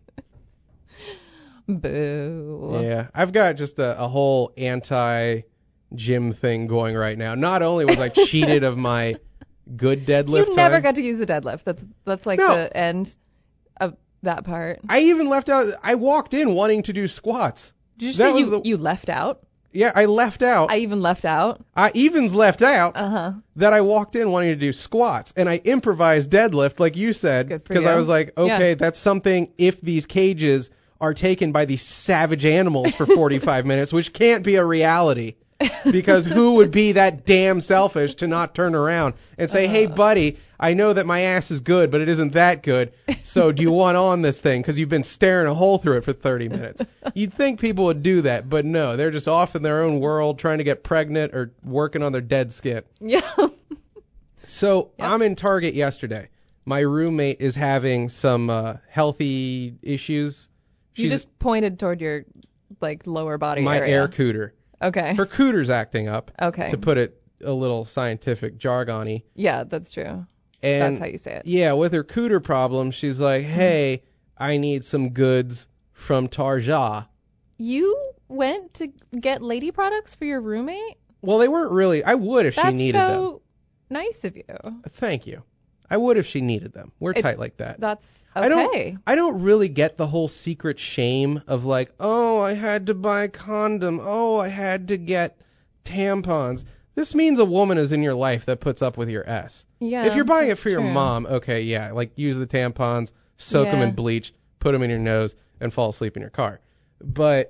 Boo. Yeah, I've got just a whole anti-gym thing going right now. Not only was I cheated of my good deadlift so you never got to use the deadlift. That's like the end of that part. I even left out. I walked in wanting to do squats. Did you say you left out? Yeah, I left out. I even left out? I evens left out that I walked in wanting to do squats, and I improvised deadlift like you said, because I was like, okay, that's something if these cages are taken by these savage animals for 45 minutes, which can't be a reality, because who would be that damn selfish to not turn around and say, hey, buddy, I know that my ass is good, but it isn't that good, so do you want on this thing? Because you've been staring a hole through it for 30 minutes. You'd think people would do that, but no, they're just off in their own world trying to get pregnant or working on their dead skin. Yeah. So I'm in Target yesterday. My roommate is having some healthy issues. You just pointed toward your lower body my area. My air cooter. Okay. Her cooter's acting up. Okay. To put it a little scientific jargon-y. Yeah, that's true. And that's how you say it. Yeah, with her cooter problem, she's like, hey, I need some goods from Tarja. You went to get lady products for your roommate? Well, they weren't really. I would if she needed them. That's so nice of you. Thank you. I would if she needed them. We're tight like that. That's okay. I don't really get the whole secret shame of like, oh, I had to buy a condom. Oh, I had to get tampons. This means a woman is in your life that puts up with your S. Yeah. If you're buying it for your mom, okay, yeah, like use the tampons, soak them in bleach, put them in your nose, and fall asleep in your car. But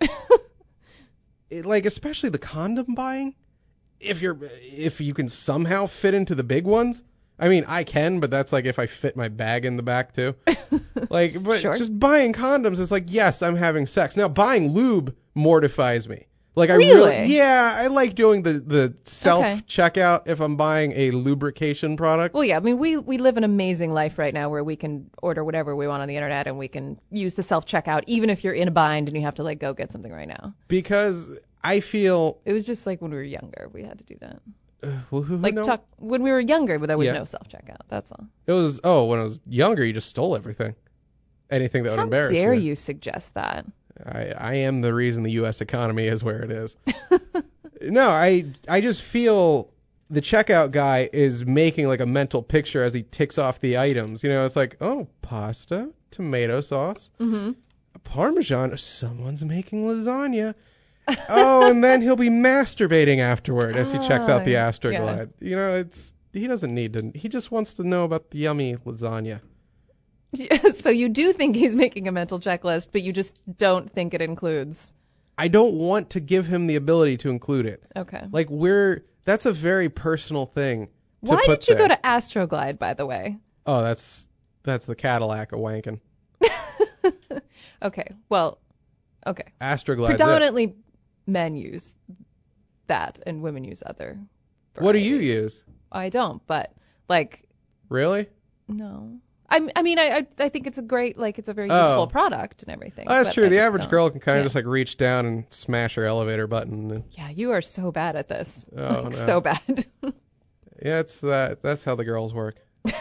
like especially the condom buying, if you can somehow fit into the big ones. I mean, I can, but that's like if I fit my bag in the back too. Like, but just buying condoms is like, yes, I'm having sex. Now buying lube mortifies me. Like I I like doing the self checkout if I'm buying a lubrication product. Well, yeah, I mean we live an amazing life right now where we can order whatever we want on the internet and we can use the self checkout even if you're in a bind and you have to like go get something right now. Because I feel it was just like when we were younger we had to do that. When we were younger, but there was no self checkout. That's all. It was when I was younger, you just stole everything, anything that would embarrass you. How dare you suggest that? I am the reason the U.S. economy is where it is. No, I just feel the checkout guy is making like a mental picture as he ticks off the items. You know, it's like, oh, pasta, tomato sauce, Parmesan. Someone's making lasagna. Oh, and then he'll be masturbating afterward as he checks out the Astroglide. Yeah. You know, he doesn't need to. He just wants to know about the yummy lasagna. So you do think he's making a mental checklist, but you just don't think it includes. I don't want to give him the ability to include it. Okay. Like that's a very personal thing. Why did you go to Astroglide, by the way? Oh, that's the Cadillac of wanking. Okay. Well, okay. Astroglide. Predominantly men use that and women use other varieties. What do you use? I don't, but like. Really? No. I mean, I think it's a great, like, it's a very useful product and everything. Oh, that's true. The average girl can kind of just like reach down and smash her elevator button. Yeah, you are so bad at this. Oh, no. So bad. Yeah, that's how the girls work.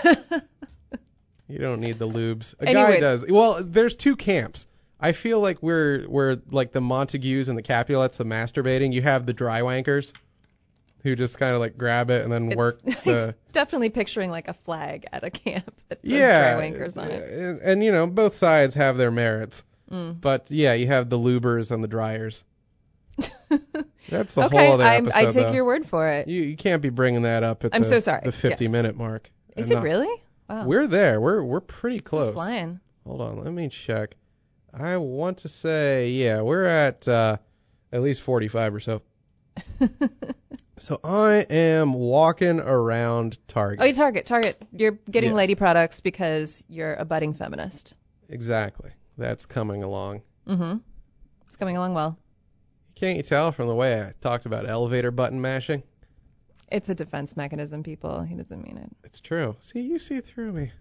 You don't need the lubes. A guy does. Well, there's two camps. I feel like we're like the Montagues and the Capulets of masturbating. You have the dry wankers who just kind of like grab it and then work the... Definitely picturing like a flag at a camp that says dry wankers on it. And you know, both sides have their merits. But yeah, you have the lubers and the dryers. That's the whole other episode. I take your word for it. You can't be bringing that up at the 50-minute mark. Is it really? Wow. We're there. We're pretty close. It's flying. Hold on, let me check. I want to say, we're at least 45 or so. So I am walking around Target. Oh, Target. You're getting lady products because you're a budding feminist. Exactly. That's coming along. Mm-hmm. It's coming along well. Can't you tell from the way I talked about elevator button mashing? It's a defense mechanism, people. He doesn't mean it. It's true. See, you see through me.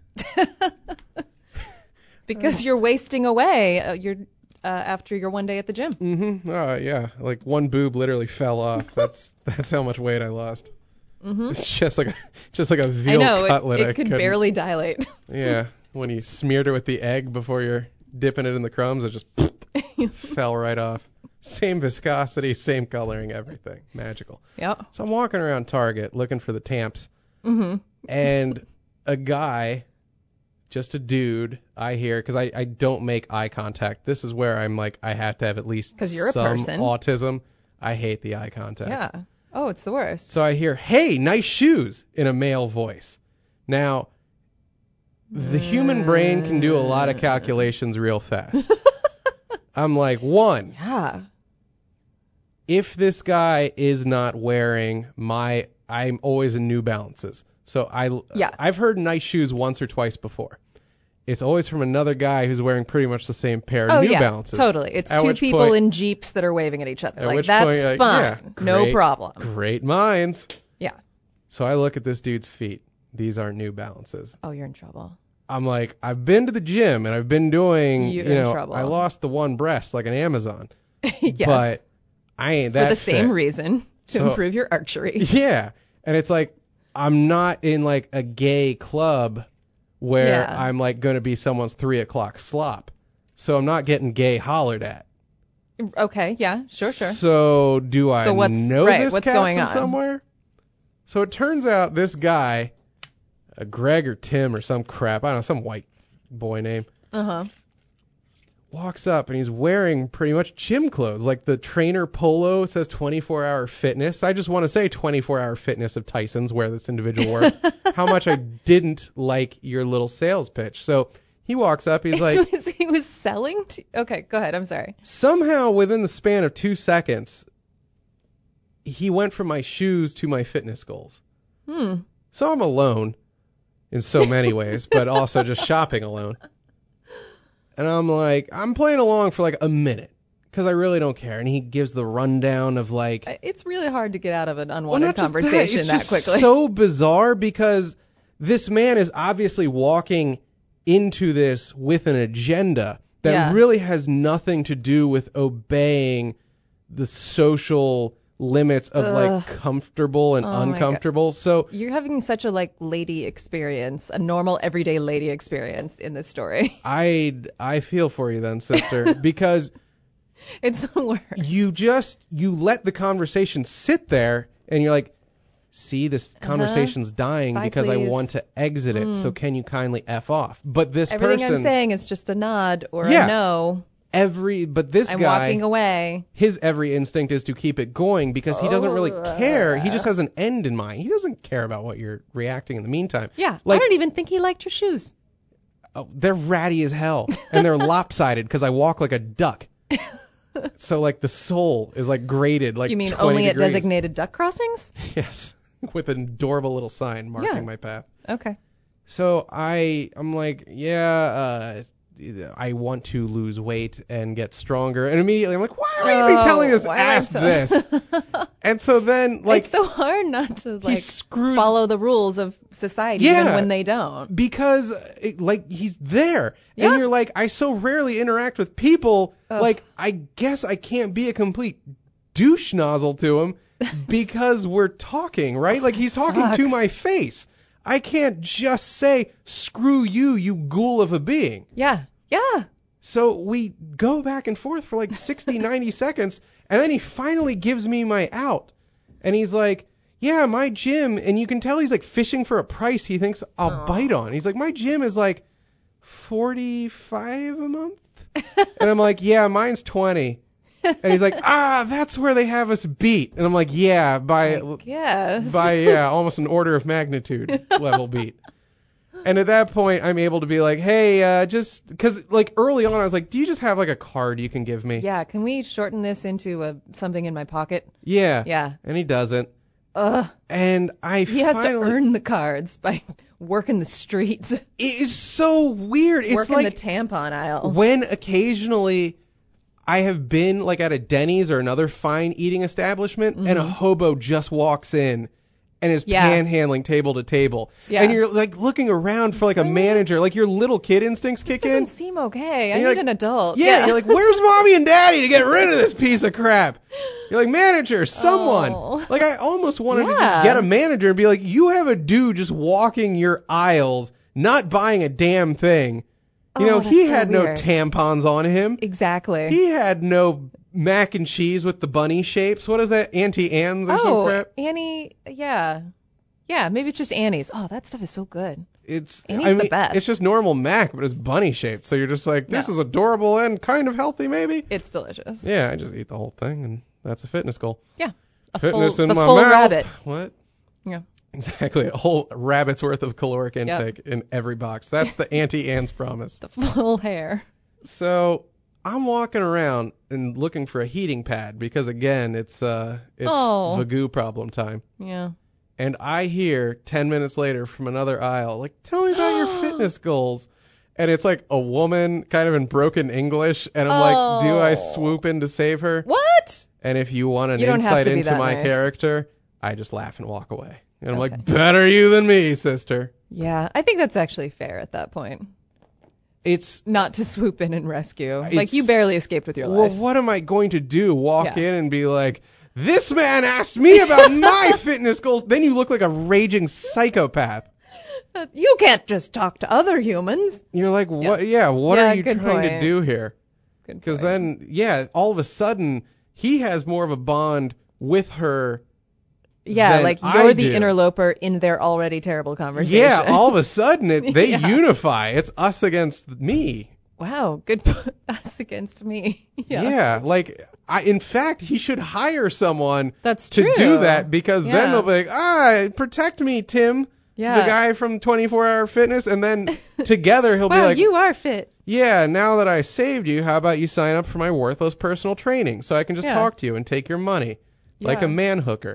Because you're wasting away. After your one day at the gym. Mm-hmm. Yeah. Like one boob literally fell off. That's how much weight I lost. Mm-hmm. It's just like a veal cutlet. It could barely dilate. Yeah. When you smeared it with the egg before you're dipping it in the crumbs, it just fell right off. Same viscosity, same coloring, everything. Magical. Yep. So I'm walking around Target looking for the tamps. Mm-hmm. And a guy, just a dude, I hear, because I don't make eye contact. This is where I'm like, I have to have at least you're some a person. Autism. I hate the eye contact. Yeah. Oh, it's the worst. So I hear, hey, nice shoes, in a male voice. Now, the human brain can do a lot of calculations real fast. I'm like, one. Yeah. If this guy is not wearing I'm always in New Balances. So I've heard nice shoes once or twice before. It's always from another guy who's wearing pretty much the same pair of New Balances. Totally. It's two people in Jeeps that are waving at each other. Like, that's fine. Yeah, no problem. Great minds. Yeah. So I look at this dude's feet. These are New Balances. Oh, you're in trouble. I'm like, I've been to the gym and I've been doing, you're in trouble. I lost the one breast like an Amazon. Yes. But I ain't that For the fit. same reason, to improve your archery. Yeah. And it's like, I'm not in like a gay club where I'm like going to be someone's 3 o'clock slop. so I'm not getting gay hollered at. Okay, yeah, sure. So do I know this what's cat going from on? somewhere? So it turns out this guy, Greg or Tim or some crap, I don't know, some white boy name, walks up and he's wearing pretty much gym clothes. Like the trainer polo says 24-hour fitness. I just want to say 24-hour fitness of Tyson's where this individual worked. How much I didn't like your little sales pitch. So he walks up, he's like... he was selling? Okay, go ahead, I'm sorry. Somehow within the span of 2 seconds, he went from my shoes to my fitness goals. So I'm alone in so many ways, but also just shopping alone. And I'm like, I'm playing along for like a minute because I really don't care. And he gives the rundown of like... It's really hard to get out of an unwanted conversation that quickly. It's so bizarre because this man is obviously walking into this with an agenda that really has nothing to do with obeying the social limits of like comfortable and uncomfortable. So you're having such a like lady experience, a normal everyday lady experience in this story. I feel for you then, sister, because it's the worst. You let the conversation sit there and you're like, see, this conversation's dying. Bye, because please. I want to exit it. So can you kindly F off? But this Everything person, I'm saying is just a nod or a no. But this I'm guy, walking away. His every instinct is to keep it going because he doesn't really care. He just has an end in mind. He doesn't care about what you're reacting in the meantime. Yeah, I don't even think he liked your shoes. Oh, they're ratty as hell, and they're lopsided because I walk like a duck. So like the sole is like graded like 20 degrees. You mean only at designated duck crossings? Yes, with an adorable little sign marking my path. Okay. So I'm like, I want to lose weight and get stronger. And immediately I'm like, why are you even telling this ass this? And so then, like... It's so hard not to, like, follow the rules of society even when they don't. Because, he's there. And you're like, I so rarely interact with people, like, I guess I can't be a complete douche nozzle to him because we're talking, right? Like, he's talking to my face. I can't just say, screw you, you ghoul of a being. Yeah. Yeah. So we go back and forth for like 60, 90 seconds, and then he finally gives me my out. And he's like, yeah, my gym, and you can tell he's like fishing for a price he thinks I'll bite on. He's like, my gym is like $45 a month. And I'm like, yeah, mine's 20. And he's like, that's where they have us beat. And I'm like, yeah, by almost an order of magnitude level beat. And at that point, I'm able to be like, hey, just because like early on, I was like, do you just have like a card you can give me? Yeah. Can we shorten this into something in my pocket? Yeah. Yeah. And he doesn't. And he has to earn the cards by working the streets. It is so weird. It's working like the tampon aisle. When occasionally I have been like at a Denny's or another fine eating establishment and a hobo just walks in and is panhandling table to table. Yeah. And you're like looking around for like a manager, like your little kid instincts kick in. It doesn't seem okay. I need an adult. Yeah, you're like, where's mommy and daddy to get rid of this piece of crap? You're like, manager, someone. Like I almost wanted to just get a manager and be like, you have a dude just walking your aisles, not buying a damn thing. You know, he had no tampons on him. Exactly. He had no mac and cheese with the bunny shapes. What is that? Auntie Anne's or some crap? Annie, yeah. Yeah, maybe it's just Annie's. Oh, that stuff is so good. Annie's the best. It's just normal mac, but it's bunny shaped. So you're just like, this is adorable and kind of healthy, maybe. It's delicious. Yeah, I just eat the whole thing, and that's a fitness goal. Yeah. Fitness in my full mouth. Rabbit. What? Yeah. Exactly. A whole rabbit's worth of caloric intake in every box. That's the Auntie Anne's promise. The full hair. So I'm walking around and looking for a heating pad because, again, it's Vagoo problem time. Yeah. And I hear 10 minutes later from another aisle, like, tell me about your fitness goals. And it's like a woman kind of in broken English. And I'm like, do I swoop in to save her? What? And if you want an insight into my character, I just laugh and walk away. And I'm like, better you than me, sister. Yeah, I think that's actually fair at that point. It's not to swoop in and rescue. Like, you barely escaped with your life. Well, what am I going to do? Walk in and be like, this man asked me about my fitness goals. Then you look like a raging psychopath. You can't just talk to other humans. You're like, what? Yeah, what are you trying point. to do here? Because then, all of a sudden, he has more of a bond with her. Yeah, than like I you're the do. interloper in their already terrible conversation. Yeah, all of a sudden, they Yeah. unify. It's us against me. Wow, good us against me. Yeah, like, in fact, he should hire someone That's to true. do that, because then Yeah. they'll be like, protect me, Tim, Yeah. the guy from 24-Hour Fitness, and then together he'll be Wow, like, you are fit. yeah, now that I saved you, how about you sign up for my worthless personal training so I can just Yeah. talk to you and take your money, like Yeah. a man hooker.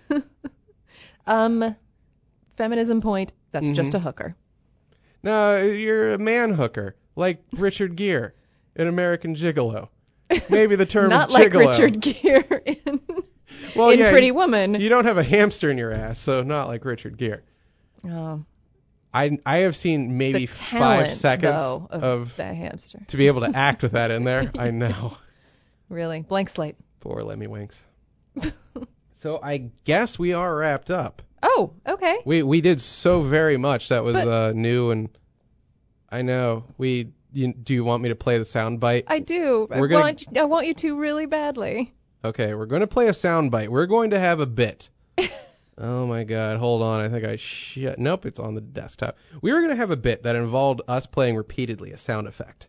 Feminism point, that's just a hooker. No, you're a man hooker, like Richard Gere in American Gigolo. Maybe the term Not is like gigolo. Richard Gere in Well, yeah, Pretty Woman. You don't have a hamster in your ass, so not like Richard Gere. Oh, I have seen maybe the talent, 5 seconds though, of that hamster. to be able to act with that in there. I know. Really, blank slate. Poor Lemmy Winks. So I guess we are wrapped up. Oh, okay. We did so very much that was new, and I know do you want me to play the sound bite? I do. I want you to really badly. Okay, we're going to play a sound bite. We're going to have a bit. Oh my God, hold on. I think nope, it's on the desktop. We were going to have a bit that involved us playing repeatedly a sound effect.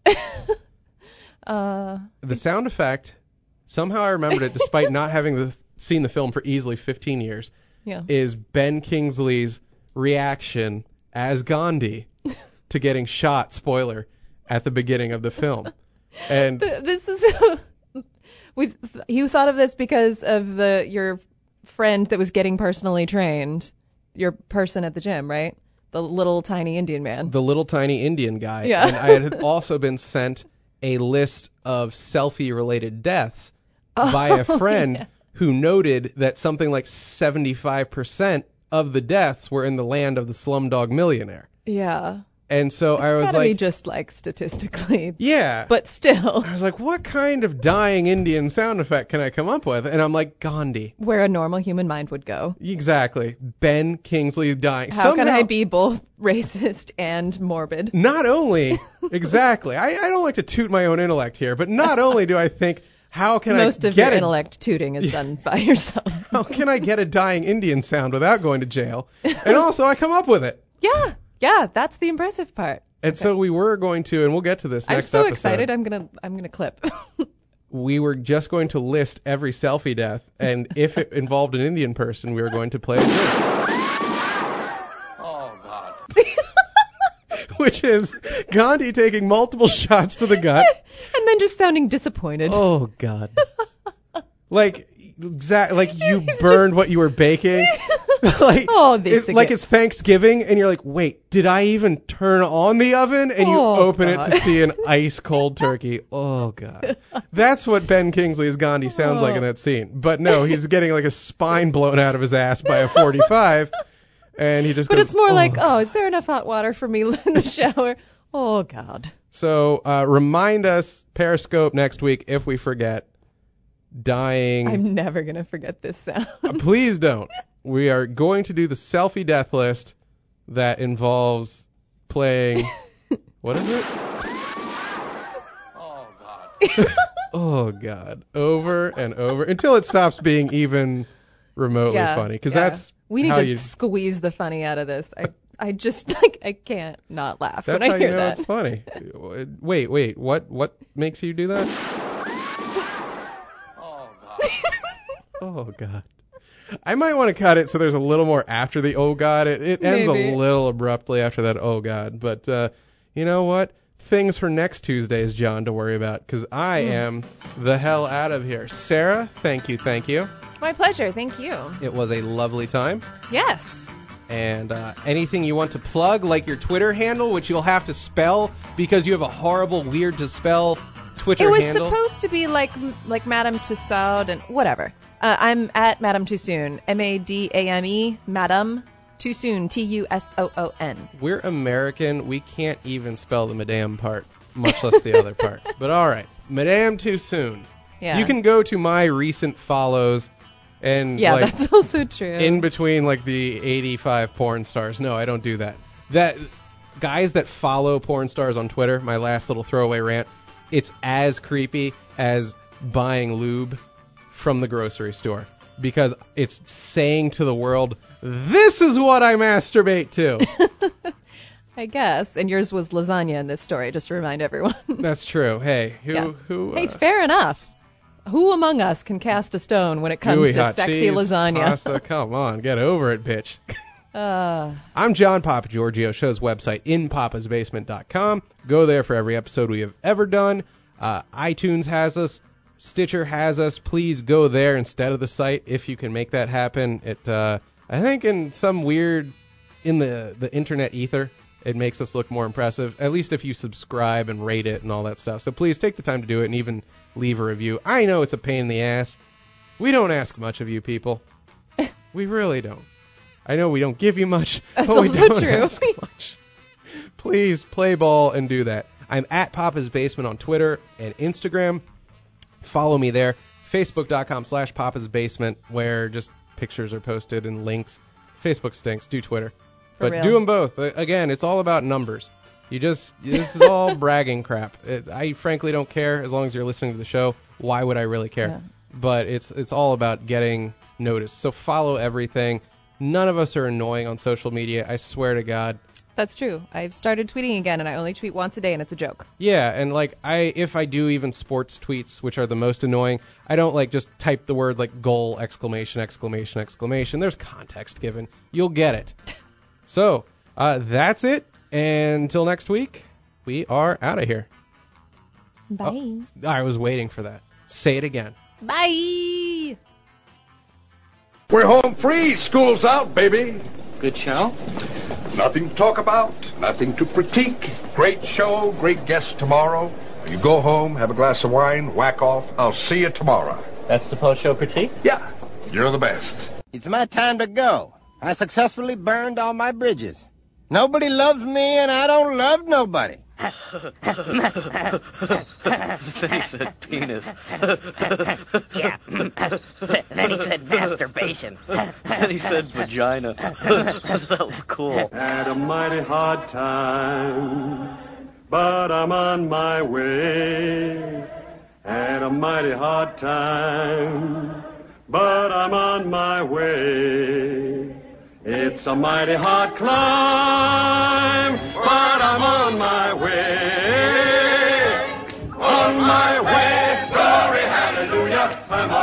The sound effect, somehow I remembered it despite not having seen the film for easily 15 years. Yeah. Is Ben Kingsley's reaction as Gandhi to getting shot, spoiler, at the beginning of the film. And This is you thought of this because of your friend that was getting personally trained, your person at the gym, right? The little tiny Indian man. the little tiny Indian guy. Yeah. And I had also been sent a list of selfie-related deaths by a friend who noted that something like 75% of the deaths were in the land of the Slumdog Millionaire. Yeah. And so I was Gotta be like, just like statistically. yeah. But still, I was like, what kind of dying Indian sound effect can I come up with? And I'm like, Gandhi. where a normal human mind would go. Exactly. Ben Kingsley dying. How can Somehow- I be both racist and morbid? Not only, exactly. I don't like to toot my own intellect here, but not only do I think, how can Most I of get your a intellect tooting is done by yourself. How can I get a dying Indian sound without going to jail? And also, I come up with it. Yeah, that's the impressive part. And so we were going to, and we'll get to this I'm next so episode. excited. I'm gonna clip. We were just going to list every selfie death, and if it involved an Indian person, we were going to play this. Oh, God. Which is Gandhi taking multiple shots to the gut. And then just sounding disappointed. Oh, God. Like you burned what you were baking. Like, it's Thanksgiving, and you're like, wait, did I even turn on the oven? And you open it to see an ice cold turkey. Oh, God. That's what Ben Kingsley's Gandhi sounds like in that scene. But no, he's getting like a spine blown out of his ass by a 45, and he just But goes, it's more like, is there enough hot water for me in the shower? Oh, God. So remind us, Periscope next week, if we forget. Dying. I'm never going to forget this sound. Please don't. We are going to do the selfie death list that involves playing. What is it? Oh, God. Oh, God. Over and over until it stops being even remotely funny. Because that's we need how to squeeze the funny out of this. I just I can't not laugh that's when how I hear you know that. it's funny. Wait. What makes you do that? Oh, God. Oh, God. I might want to cut it so there's a little more after the oh, God. It ends Maybe. a little abruptly after that oh, God. But you know what? Things for next Tuesdays, John, to worry about, because I am the hell out of here. Sarah, thank you. My pleasure. Thank you. It was a lovely time. Yes. And anything you want to plug, like your Twitter handle, which you'll have to spell because you have a horrible, weird to spell Twitter It was handle. supposed to be like Madame Tussauds and whatever. I'm at Madame Too Soon. MADAME, Madame Too Soon, TUSOON. We're American. We can't even spell the Madame part, much less the other part. But all right, Madame Too Soon. Yeah. You can go to my recent follows and Yeah, that's also true. in between like the 85 porn stars. No, I don't do that. That guys that follow porn stars on Twitter, my last little throwaway rant, it's as creepy as buying lube from the grocery store. Because it's saying to the world, this is what I masturbate to. I guess. And yours was lasagna in this story, just to remind everyone. That's true. Hey, who? Hey, fair enough. Who among us can cast a stone when it comes to sexy cheese, lasagna? Pasta, come on, get over it, bitch. I'm John Papagiorgio, show's website, inpapasbasement.com. Go there for every episode we have ever done. iTunes has us. Stitcher has us. Please go there instead of the site if you can make that happen. I think in some weird, in the internet ether, it makes us look more impressive, at least if you subscribe and rate it and all that stuff. So please take the time to do it and even leave a review. I know it's a pain in the ass. We don't ask much of you people. We really don't. I know we don't give you much, That's but we also don't true. ask much. Please play ball and do that. I'm at Papa's Basement on Twitter and Instagram. Follow me there. Facebook.com/Papa's Basement, where just pictures are posted and links. Facebook stinks. Do Twitter. But real. do them both. Again, it's all about numbers. This is all bragging crap. I frankly don't care as long as you're listening to the show. Why would I really care? Yeah. But it's all about getting noticed. So follow everything. None of us are annoying on social media. I swear to God. That's true. I've started tweeting again, and I only tweet once a day, and it's a joke. Yeah, and if I do even sports tweets, which are the most annoying, I don't just type the word goal, exclamation, exclamation, exclamation. There's context given. You'll get it. So, that's it. And until next week, we are out of here. Bye. Oh, I was waiting for that. Say it again. Bye. We're home free. School's out, baby. Good show? Nothing to talk about, nothing to critique. Great show, great guests tomorrow. You go home, have a glass of wine, whack off. I'll see you tomorrow. That's the post-show critique? Yeah, you're the best. It's my time to go. I successfully burned all my bridges. Nobody loves me, and I don't love nobody. Then he said penis. Yeah. Then he said masturbation. Then he said vagina. That was cool. Had a mighty hard time, but I'm on my way. Had a mighty hard time, but I'm on my way. It's a mighty hard climb, but I'm on my way. On my way, glory, hallelujah, I'm